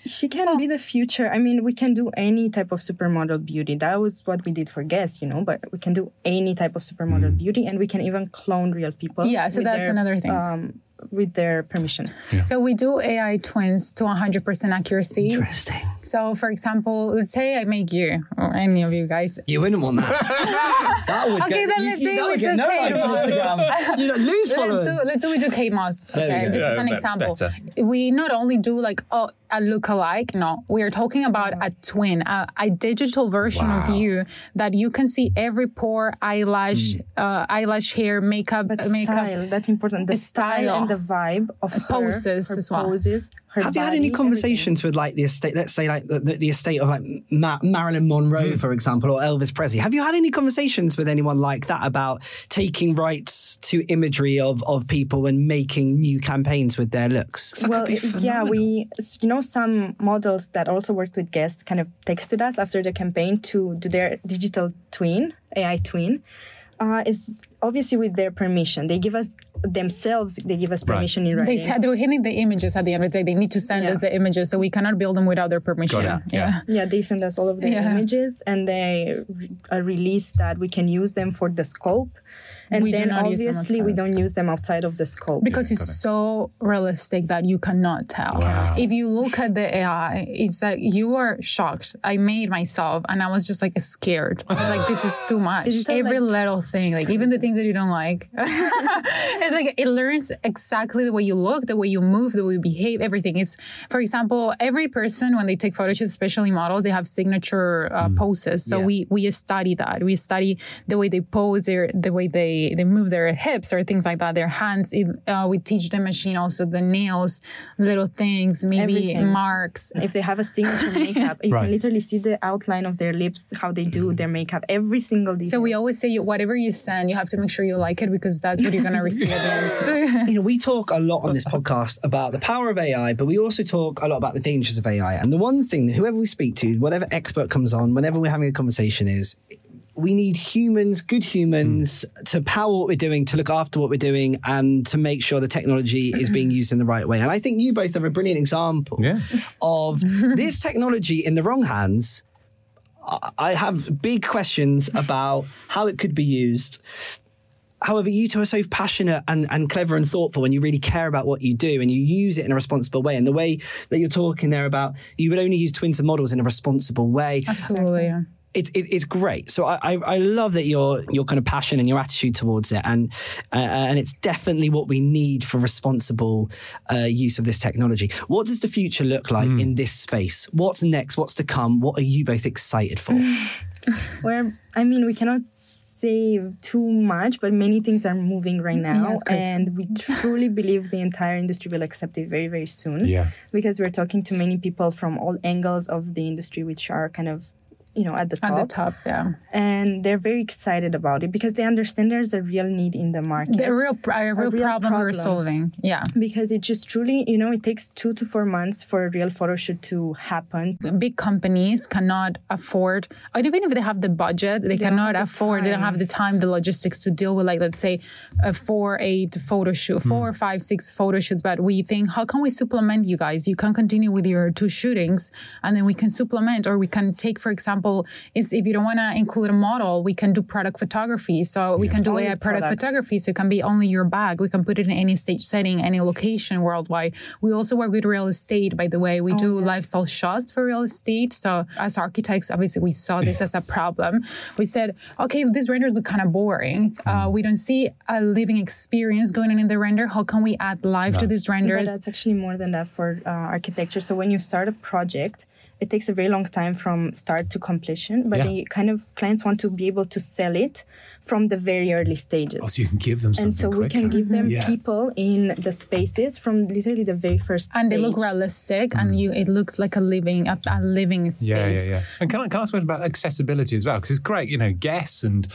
She can be the future. I mean, we can do any type of supermodel beauty. That was what we did for Guess, but we can do any type of supermodel beauty, and we can even clone real people. Yeah, so that's another thing. With their permission. Yeah. So we do AI twins to 100% accuracy. Interesting. So, for example, let's say I make you, or any of you guys. You wouldn't want that. That would Okay, then let's say we do no likes on Kate Instagram. You lose followers. Let's do we do Kate Moss. Okay, just as an example. better. We not only do like a look-alike. No, we are talking about a twin, a digital version of you that you can see every pore, eyelash, hair, makeup. Style, that's important. The style and the vibe of poses her as well. Poses, her Have you had body, any conversations with like the estate, let's say like the estate of like Marilyn Monroe, for example, or Elvis Presley? Have you had any conversations with anyone like that about taking rights to imagery of people and making new campaigns with their looks? Well, yeah, we, some models that also worked with Guests kind of texted us after the campaign to do their digital twin, AI twin. Is obviously with their permission. They give us permission in writing. They said we're hitting the images at the end of the day. They need to send us the images, so we cannot build them without their permission. Yeah, they send us all of their images, and they release that we can use them for the scope. And we then obviously we don't use them outside of the scope. Because it's so realistic that you cannot tell. Wow. If you look at the AI, it's like you are shocked. I made myself and I was just like scared. I was like, this is too much. Every little thing, like even the things that you don't like. It's like it learns exactly the way you look, the way you move, the way you behave, everything. It's, for example, every person when they take photo shoots, especially models, they have signature poses. So we study that. We study the way they pose, the way they move their hips or things like that, their hands. We teach the machine also the nails, little things, maybe everything. Marks. If they have a signature makeup, you can literally see the outline of their lips, how they do their makeup, every single detail. So we always say, whatever you send, you have to make sure you like it because that's what you're going to receive at the end. We talk a lot on this podcast about the power of AI, but we also talk a lot about the dangers of AI. And the one thing, whoever we speak to, whatever expert comes on, whenever we're having a conversation is, we need humans, good humans, to power what we're doing, to look after what we're doing, and to make sure the technology is being used in the right way. And I think you both are a brilliant example of this technology in the wrong hands. I have big questions about how it could be used. However, you two are so passionate and clever and thoughtful when you really care about what you do and you use it in a responsible way. And the way that you're talking there about you would only use twins and models in a responsible way. Absolutely, yeah. It's great. So I love that your kind of passion and your attitude towards it, and it's definitely what we need for responsible use of this technology. What does the future look like in this space? What's next? What's to come? What are you both excited for? We cannot say too much, but many things are moving right now, and we truly believe the entire industry will accept it very, very soon. Yeah, because we're talking to many people from all angles of the industry, which are kind of at the top. At the top, yeah. And they're very excited about it because they understand there's a real need in the market. A real problem we're solving, yeah. Because it just truly, it takes 2 to 4 months for a real photo shoot to happen. Big companies cannot afford, or even if they have the budget, they cannot afford, they don't have the time, the logistics to deal with, like, let's say, a 4-8 photo shoot, 4, 5, 6 photo shoots. But we think, how can we supplement you guys? You can continue with your 2 shootings, and then we can supplement, or we can take, for example, is if you don't want to include a model, we can do product photography. So we can do AI product photography. So it can be only your bag. We can put it in any stage setting, any location worldwide. We also work with real estate, by the way. We do lifestyle shots for real estate. So as architects, obviously, we saw this as a problem. We said, okay, these renders look kind of boring. We don't see a living experience going on in the render. How can we add life to these renders? But that's actually more than that for architecture. So when you start a project, it takes a very long time from start to completion, but clients want to be able to sell it from the very early stages. Oh, so you can give them something. And so we can give them people in the spaces from literally the very first and stage. They look realistic, and it looks like a living space. Yeah. And can I ask about accessibility as well? Because it's great, Guess and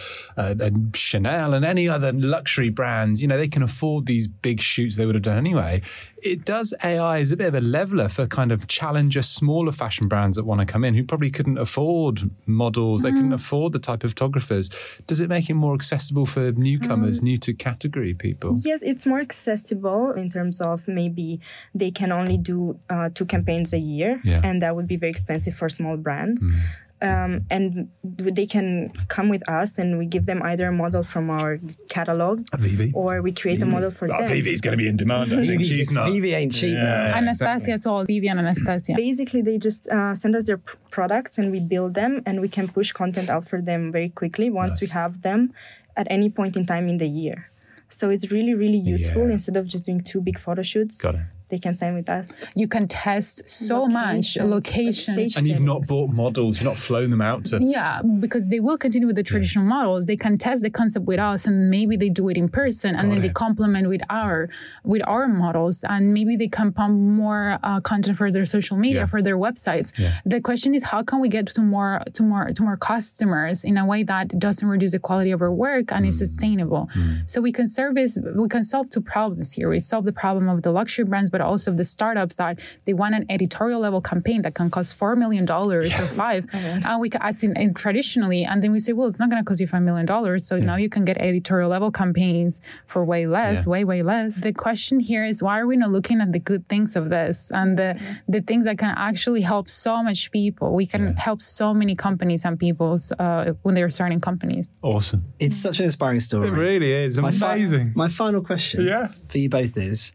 Chanel and any other luxury brands, they can afford these big shoots they would have done anyway. It does AI as a bit of a leveler for kind of challenger, smaller fashion brands that want to come in who probably couldn't afford models, they couldn't afford the type of photographers. Does it make it more accessible for newcomers, new to category people? Yes, it's more accessible in terms of maybe they can only do 2 campaigns a year, and that would be very expensive for small brands. And they can come with us and we give them either a model from our catalog or we create a model for them. Vivi's going to be in demand, I think. She's not. Vivi ain't cheap. Anastasia as well, Vivi and Anastasia. Basically, they just send us their products and we build them and we can push content out for them very quickly once we have them at any point in time in the year. So it's really, really useful. Instead of just doing 2 big photo shoots. Got it. They can sign with us. You can test so much locations. And you've not bought models, you've not flown them out to... Yeah, because they will continue with the traditional models. They can test the concept with us and maybe they do it in person and then they complement with our models and maybe they can pump more content for their social media, for their websites. The question is how can we get to more customers in a way that doesn't reduce the quality of our work and is sustainable. So we can solve 2 problems here. We solve the problem of the luxury brands, but also of the startups that they want an editorial level campaign that can cost $4 million or 5. And we can, as in traditionally, and then we say, well, it's not going to cost you $5 million. So now you can get editorial level campaigns for way less, way less. The question here is why are we not looking at the good things of this and the things that can actually help so much people? We can help so many companies and people when they're starting companies. Awesome. It's such an inspiring story. It really is. Amazing. My final question for you both is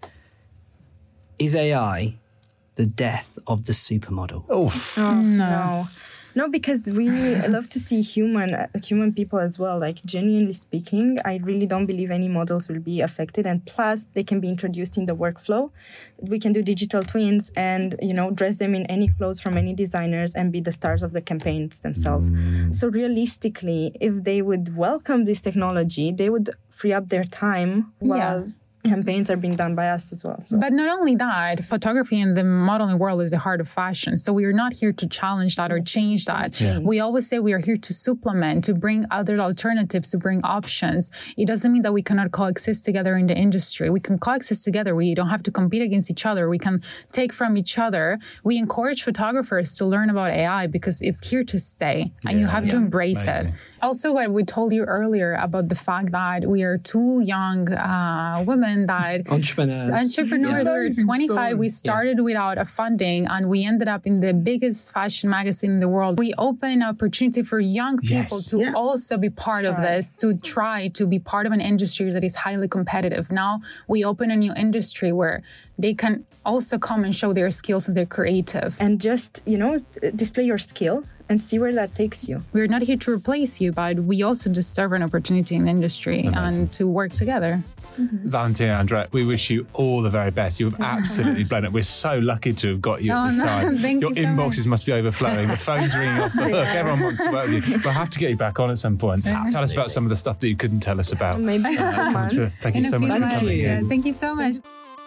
AI the death of the supermodel? No, because we love to see human people as well. Like, genuinely speaking, I really don't believe any models will be affected. And plus, they can be introduced in the workflow. We can do digital twins and, dress them in any clothes from any designers and be the stars of the campaigns themselves. So realistically, if they would welcome this technology, they would free up their time while campaigns are being done by us as well. So. But not only that, photography in the modeling world is the heart of fashion. So we are not here to challenge that or change that. We always say we are here to supplement, to bring other alternatives, to bring options. It doesn't mean that we cannot coexist together in the industry. We can coexist together. We don't have to compete against each other. We can take from each other. We encourage photographers to learn about AI because it's here to stay and you have to embrace it. Also, what we told you earlier about the fact that we are 2 young women that... Entrepreneurs. We were 25. Story. We started without a funding and we ended up in the biggest fashion magazine in the world. We open opportunity for young people to also be part of this, to try to be part of an industry that is highly competitive. Now we open a new industry where they can also come and show their skills and they're creative. And just, display your skill and see where that takes you. We're not here to replace you, but we also deserve an opportunity in the industry and to work together. Valentina, Andrea, we wish you all the very best. You've absolutely blown it. We're so lucky to have got you at this time. Your inboxes must be overflowing. The phone's ringing off the hook. Everyone wants to work with you. We'll have to get you back on at some point. Tell us about some of the stuff that you couldn't tell us about. Maybe Thank you so much for coming in. Thank you so much.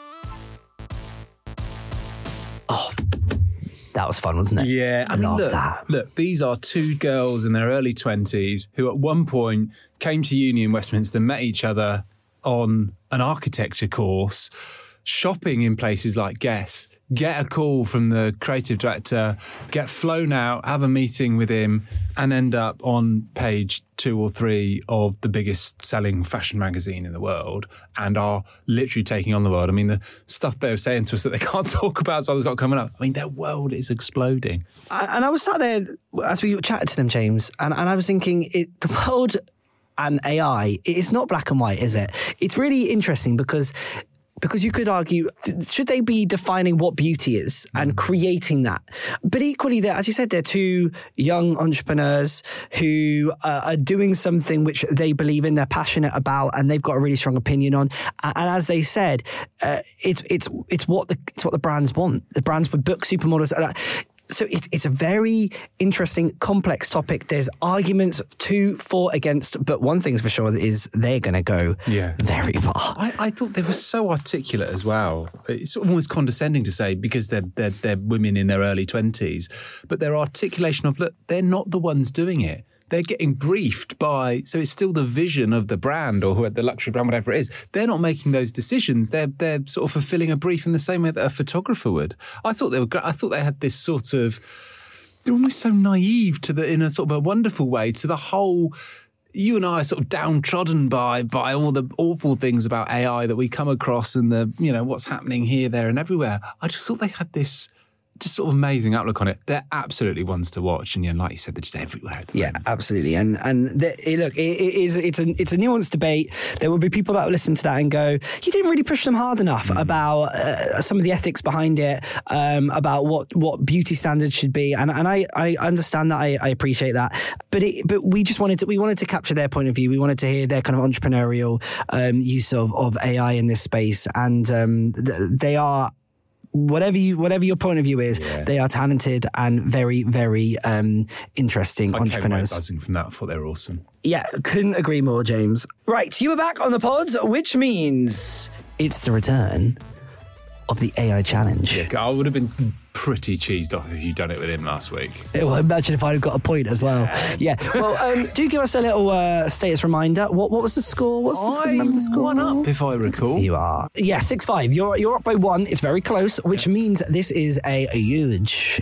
Oh, that was fun, wasn't it? Yeah, I love that. Look, these are 2 girls in their early 20s who at one point came to uni in Westminster, met each other on an architecture course, shopping in places like Guess, get a call from the creative director, get flown out, have a meeting with him, and end up on page 2 or 3 of the biggest selling fashion magazine in the world and are literally taking on the world. I mean, the stuff they were saying to us that they can't talk about as well as got coming up. I mean, their world is exploding. And I was sat there as we chatted to them, James, and I was thinking, the world and AI, it's not black and white, is it? It's really interesting because you could argue, should they be defining what beauty is and creating that? But equally, as you said, they're 2 young entrepreneurs who are doing something which they believe in, they're passionate about, and they've got a really strong opinion on. And as they said, it's what the brands want. The brands would book supermodels. So it's a very interesting, complex topic. There's arguments 2 for, against, but one thing's for sure is they're going to go very far. I thought they were so articulate as well. It's almost condescending to say because they're women in their early 20s, but their articulation of, look, they're not the ones doing it. they're getting briefed by, so it's still the vision of the brand or whoever, the luxury brand, whatever it is. They're not making those decisions. They're sort of fulfilling a brief in the same way that a photographer would. I thought they were great. I thought they had this sort of, they're almost so naive in a sort of a wonderful way to the whole. You and I are sort of downtrodden by all the awful things about AI that we come across and what's happening here, there and everywhere. I just thought they had this just sort of amazing outlook on it. They're absolutely ones to watch. And like you said, they're just everywhere at the moment. Absolutely. And it's a nuanced debate. There will be people that will listen to that and go, you didn't really push them hard enough about some of the ethics behind it, about what beauty standards should be. And I understand that. I appreciate that. But we just wanted to capture their point of view. We wanted to hear their kind of entrepreneurial use of AI in this space. And they are, whatever your point of view is, they are talented and very, very interesting entrepreneurs. I came away buzzing from that. I thought they were awesome. Yeah, couldn't agree more, James. Right, you are back on the pod, which means it's the return of the AI challenge. Yeah, I would have been pretty cheesed off if you'd done it with him last week. Well, imagine if I'd have got a point as well. Yeah. Well, do give us a little status reminder. What was the score? Remember the score? 1-up, if I recall. You are. Yeah, 6-5. You're up by 1. It's very close, which means this is a huge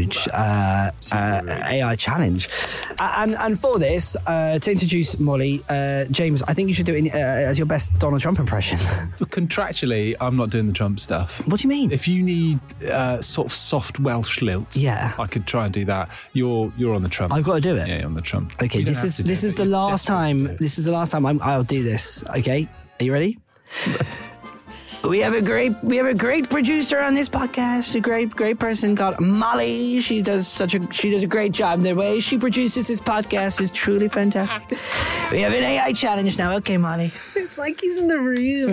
AI challenge. And for this, to introduce Molly, James, I think you should do it as your best Donald Trump impression. Contractually, I'm not doing the Trump stuff. What do you mean? If you need sort of soft Welsh lilt, I could try and do that. You're on the Trump. I've got to do it. Yeah, you're on the Trump. Okay, this is the last time. This is the last time I'll do this. Okay, are you ready? We have a great producer on this podcast, a great person called Molly. She does a great job. The way she produces this podcast is truly fantastic. We have an AI challenge now. Okay, Molly. It's like he's in the room.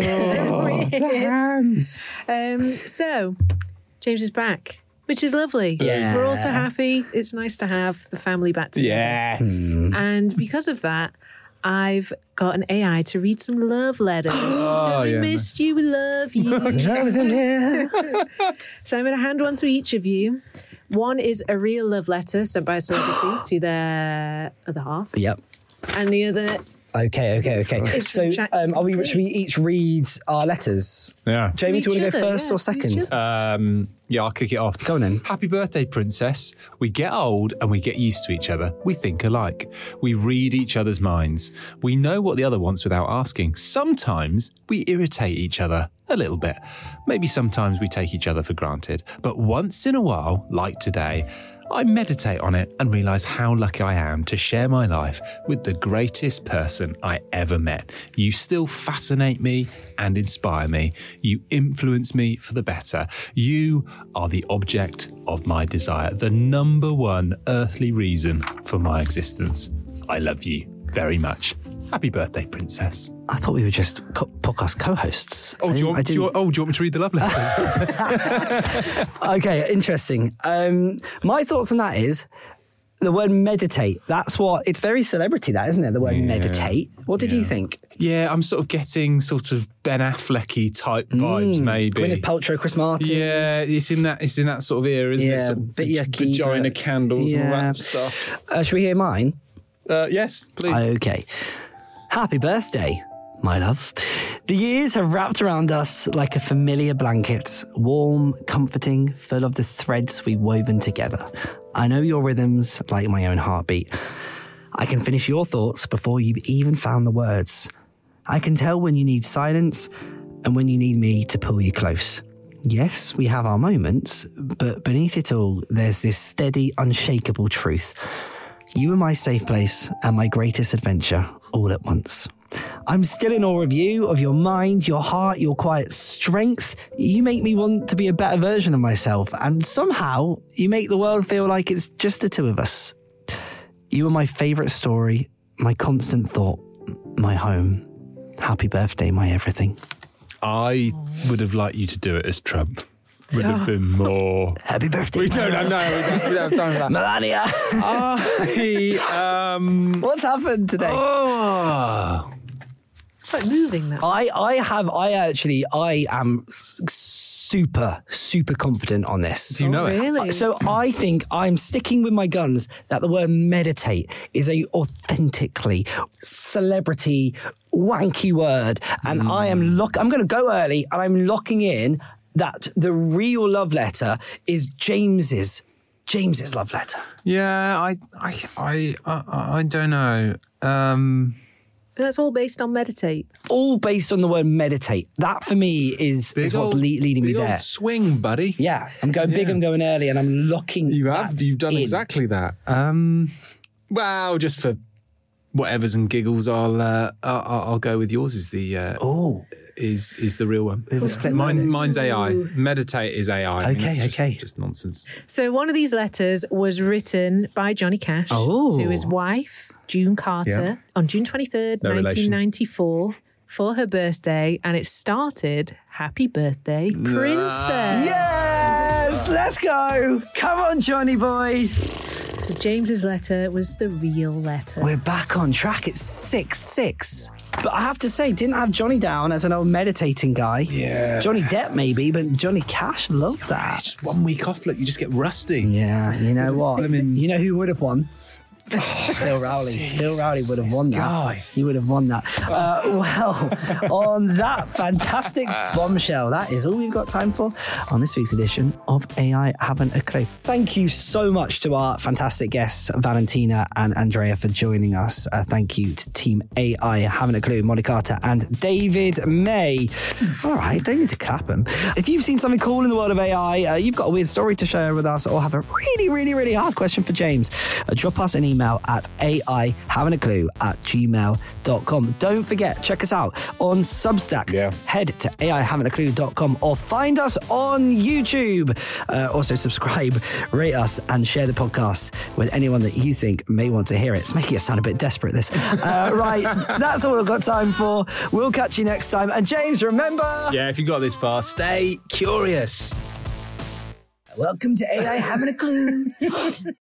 So, James is back, which is lovely. Yeah. We're also happy. It's nice to have the family back together. Yes. And because of that, I've got an AI to read some love letters. We missed you. We love you. I was in there. So I'm going to hand one to each of you. One is a real love letter sent by a celebrity to their other half. Yep. And the other... Okay. So, should we each read our letters? Yeah. James, you want to go first or second? I'll kick it off. Go on then. Happy birthday, princess. We get old and we get used to each other. We think alike. We read each other's minds. We know what the other wants without asking. Sometimes we irritate each other a little bit. Maybe sometimes we take each other for granted. But once in a while, like today, I meditate on it and realise how lucky I am to share my life with the greatest person I ever met. You still fascinate me and inspire me. You influence me for the better. You are the object of my desire, the number one earthly reason for my existence. I love you very much. Happy birthday, princess. I thought we were just podcast co-hosts. Do you want me to read the love letter? Okay, interesting. My thoughts on that is the word meditate. That's what, it's very celebrity, that, isn't it? The word meditate. What did you think? Yeah, I'm sort of getting sort of Ben Affleck-y type vibes, maybe. Gwyneth Paltrow, Chris Martin. Yeah, it's in that sort of era, isn't it? Sort of bit yucky, vagina candles and all that stuff. Should we hear mine? Yes, please. Okay. Happy birthday, my love. The years have wrapped around us like a familiar blanket, warm, comforting, full of the threads we've woven together. I know your rhythms like my own heartbeat. I can finish your thoughts before you've even found the words. I can tell when you need silence and when you need me to pull you close. Yes, we have our moments, but beneath it all, there's this steady, unshakable truth. You are my safe place and my greatest adventure all at once. I'm still in awe of you, of your mind, your heart, your quiet strength. You make me want to be a better version of myself, and somehow you make the world feel like it's just the two of us. You are my favourite story, my constant thought, my home. Happy birthday, my everything. I would have liked you to do it as Trump. Would have been more. Happy birthday. We don't have time for that. Melania. What's happened today? It's quite moving, that. I am super, super confident on this. Do you know it? Really? So I think I'm sticking with my guns that the word meditate is a authentically celebrity wanky word. And I'm going to go early and I'm locking in that the real love letter is James's love letter. Yeah, I don't know. That's all based on meditate. All based on the word meditate. That for me is what's leading me big there. Old swing, buddy. Yeah, I'm going big, I'm going early, and I'm locking. You've done in. exactly that. Well, just for whatevers and giggles, I'll go with yours. Is the is the real one? Mine's AI. Meditate is AI. I mean, it's just nonsense. So one of these letters was written by Johnny Cash to his wife, June Carter, on June 23rd, 1994, for her birthday, and it started, "Happy Birthday, Princess." Yes, let's go. Come on, Johnny boy. So James's letter was the real letter. We're back on track. It's 6-6. But I have to say, didn't have Johnny down as an old meditating guy. Yeah. Johnny Depp maybe, but Johnny Cash, love that. It's just 1 week off. Look, you just get rusty. Yeah, you know what? You know who would have won? Phil Rowley. Phil Rowley would have won that. He would have won that. Well, on that fantastic bombshell, that is all we've got time for on this week's edition of AI Haven't a Clue. Thank you so much to our fantastic guests, Valentina and Andrea, for joining us. Thank you to Team AI Haven't a Clue, Molly Carter and David May. All right, don't need to clap them. If you've seen something cool in the world of AI, you've got a weird story to share with us, or have a really, really, really hard question for James, drop us an email at aihaven'taclue@gmail.com. Don't forget, check us out on Substack. Head to aihaven'taclue.com or find us on YouTube. Also subscribe, rate us, and share the podcast with anyone that you think may want to hear it. It's making it sound a bit desperate, this. Right, that's all I've got time for. We'll catch you next time. And James, remember... Yeah, if you got this far, stay curious. Welcome to AI Having a Clue.